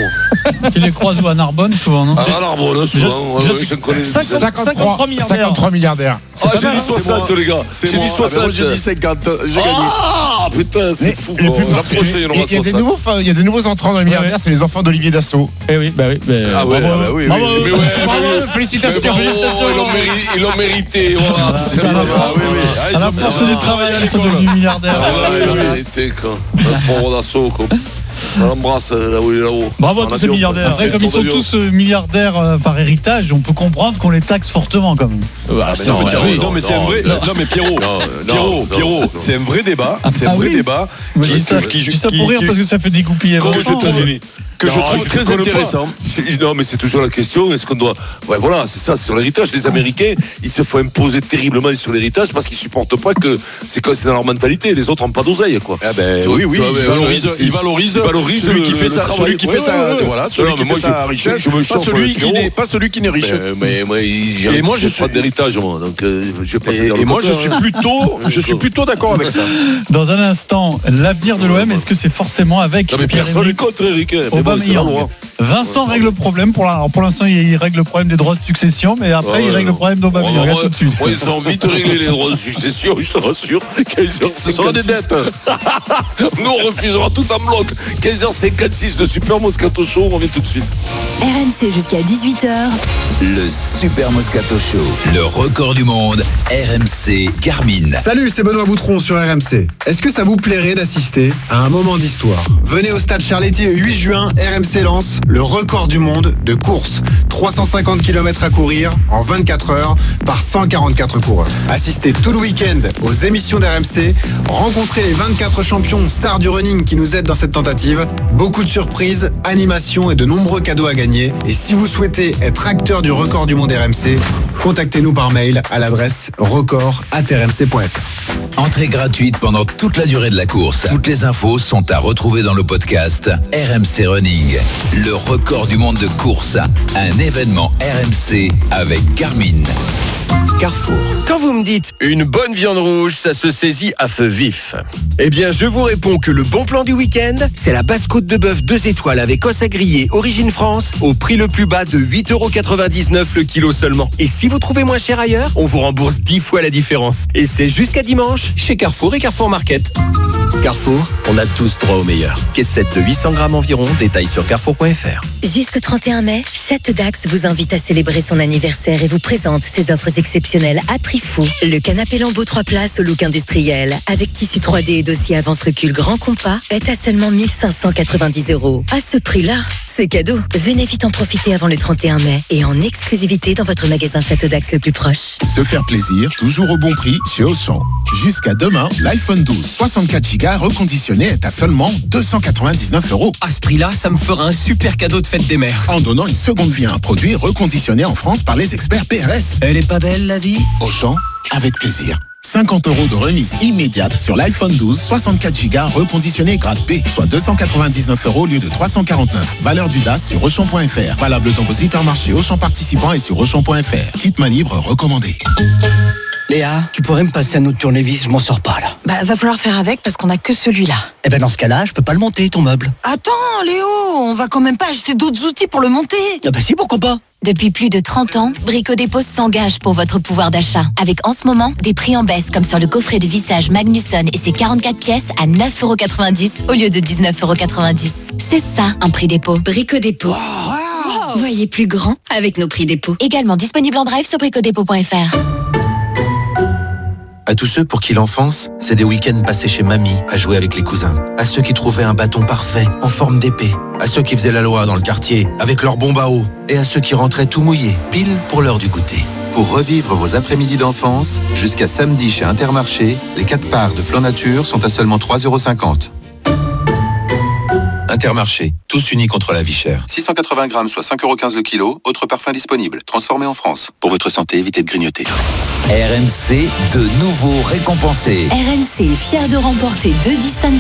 Tu les croises où à Narbonne, souvent, non? À Narbonne, souvent. Je connais cinquante-trois milliardaires. cinquantre-trois milliardaires. Ah, j'ai dit soixante, les gars. J'ai dit soixante. J'ai dit cinquante. J'ai gagné. Ah, putain, c'est fou. La prochaine, il y aura soixante. Il y a des nouveaux entrants dans les milliardaires, c'est les enfants d'Olivier Dassault. Eh oui, bah oui. Ah ouais, bah oui. Bravo, félicitations. Ils l'ont mérité, voilà. À la force du travail, ils sont devenus milliardaires. Ils l'ont mérité, quoi. Le pauvre Dassault, quoi. On l'embrasse là où il est là-haut. Bravo à tous ces milliardaires. Après, comme ils sont tous milliardaires par héritage, on peut comprendre qu'on les taxe fortement quand même. Non, mais c'est un vrai. Non, mais Pierrot, Pierrot, Pierrot, c'est un vrai débat. C'est un vrai débat. Je dis ça pour rire parce que ça fait dégoupiller. Comme aux États-Unis. Que je trouve très intéressant. Non, mais c'est toujours la question. Est-ce qu'on doit. Ouais, voilà, c'est ça, c'est sur l'héritage. Les Américains, ils se font imposer terriblement sur l'héritage parce qu'ils supportent pas que c'est c'est dans leur mentalité. Les autres n'ont pas d'oseille, quoi. Ah ben oui, oui. Ils valorisent, ils valorisent, valorisent celui qui fait ça, celui qui fait ça, voilà, celui qui fait sa richesse, pas celui qui n'est pas celui qui n'est riche. Mais moi, et moi, je suis pas d'héritage, moi. Donc, je vais pas. Et moi, je suis plutôt, je suis plutôt d'accord avec ça. Dans un instant, l'avenir de l'O M, est-ce que c'est forcément avec personne n'est contre Eric? Vincent règle le problème. Pour, la, pour l'instant, il règle le problème des droits de succession, mais après, ouais, il règle le problème d'Aubameyang. Ouais, tout de suite. Ouais, ils ont envie de régler les droits de succession, je te rassure. Ce sont des dettes. Nous, on refusera tout en bloc. quinze heures cinquante-six, le Super Moscato Show, on revient tout de suite. R M C jusqu'à dix-huit heures. Le Super Moscato Show. Le record du monde. R M C Garmin. Salut, c'est Benoît Boutron sur R M C. Est-ce que ça vous plairait d'assister à un moment d'histoire? Venez au stade Charletti le huit juin. R M C lance le record du monde de course. trois cent cinquante kilomètres à courir en vingt-quatre heures par cent quarante-quatre coureurs. Assistez tout le week-end aux émissions d'R M C. Rencontrez les vingt-quatre champions stars du running qui nous aident dans cette tentative. Beaucoup de surprises, animations et de nombreux cadeaux à gagner. Et si vous souhaitez être acteur du record du monde R M C, contactez-nous par mail à l'adresse record arobase r m c point f r. Entrée gratuite pendant toute la durée de la course. Toutes les infos sont à retrouver dans le podcast R M C Running. Le record du monde de course. Un événement R M C avec Garmin. Carrefour. Quand vous me dites une bonne viande rouge, ça se saisit à feu vif. Eh bien, je vous réponds que le bon plan du week-end, c'est la basse-côte de bœuf deux étoiles avec os à griller Origine France au prix le plus bas de huit euros quatre-vingt-dix-neuf le kilo seulement. Et si vous trouvez moins cher ailleurs, on vous rembourse dix fois la différence. Et c'est jusqu'à dimanche chez Carrefour et Carrefour Market. Carrefour, on a tous droit au meilleur. Caissette de huit cents grammes environ, détails sur carrefour point f r. Jusqu'au trente et un mai, Château Dax vous invite à célébrer son anniversaire et vous présente ses offres exceptionnelles à prix fou. Le canapé Lambeau trois places au look industriel, avec tissu trois D et dossier avance-recul grand compas, est à seulement mille cinq cent quatre-vingt-dix euros. À ce prix-là, c'est cadeau. Venez vite en profiter avant le trente et un mai et en exclusivité dans votre magasin Château Dax le plus proche. Se faire plaisir, toujours au bon prix chez Auchan. Jusqu'à demain, l'iPhone douze soixante-quatre giga reconditionné est à seulement deux cent quatre-vingt-dix-neuf euros. À ce prix-là, ça me fera un super cadeau de fête des mères. En donnant une seconde vie à un produit reconditionné en France par les experts P R S. Elle est pas belle la vie ? Auchan, avec plaisir. cinquante euros de remise immédiate sur l'iPhone douze soixante-quatre giga reconditionné grade B, soit deux cent quatre-vingt-dix-neuf euros au lieu de trois cent quarante-neuf. Valeur du D A S sur Auchan point f r. Valable dans vos hypermarchés Auchan participants et sur Auchan point f r. Kit main libre recommandé. Léa, tu pourrais me passer un autre tournevis, je m'en sors pas là. Bah va falloir faire avec parce qu'on a que celui-là. Eh ben dans ce cas-là, je peux pas le monter ton meuble. Attends Léo, on va quand même pas acheter d'autres outils pour le monter. Ah bah si, pourquoi pas. Depuis plus de trente ans, Brico Dépôt s'engage pour votre pouvoir d'achat. Avec en ce moment des prix en baisse comme sur le coffret de vissage Magnusson et ses quarante-quatre pièces à neuf euros quatre-vingt-dix au lieu de dix-neuf euros quatre-vingt-dix. C'est ça un prix dépôt. Brico Dépôt. Wow. Voyez plus grand avec nos prix dépôt. Également disponible en drive sur bricodépôt point f r. À tous ceux pour qui l'enfance, c'est des week-ends passés chez mamie à jouer avec les cousins. À ceux qui trouvaient un bâton parfait, en forme d'épée. À ceux qui faisaient la loi dans le quartier, avec leur bombe à eau. Et à ceux qui rentraient tout mouillés, pile pour l'heure du goûter. Pour revivre vos après-midi d'enfance, jusqu'à samedi chez Intermarché, les quatre parts de Flan Nature sont à seulement trois euros cinquante. Intermarché, tous unis contre la vie chère. six cent quatre-vingts grammes, soit cinq euros quinze le kilo. Autres parfums disponibles. Transformés en France. Pour votre santé, évitez de grignoter. R M C, de nouveau récompensé. R M C est fier de remporter deux distinctions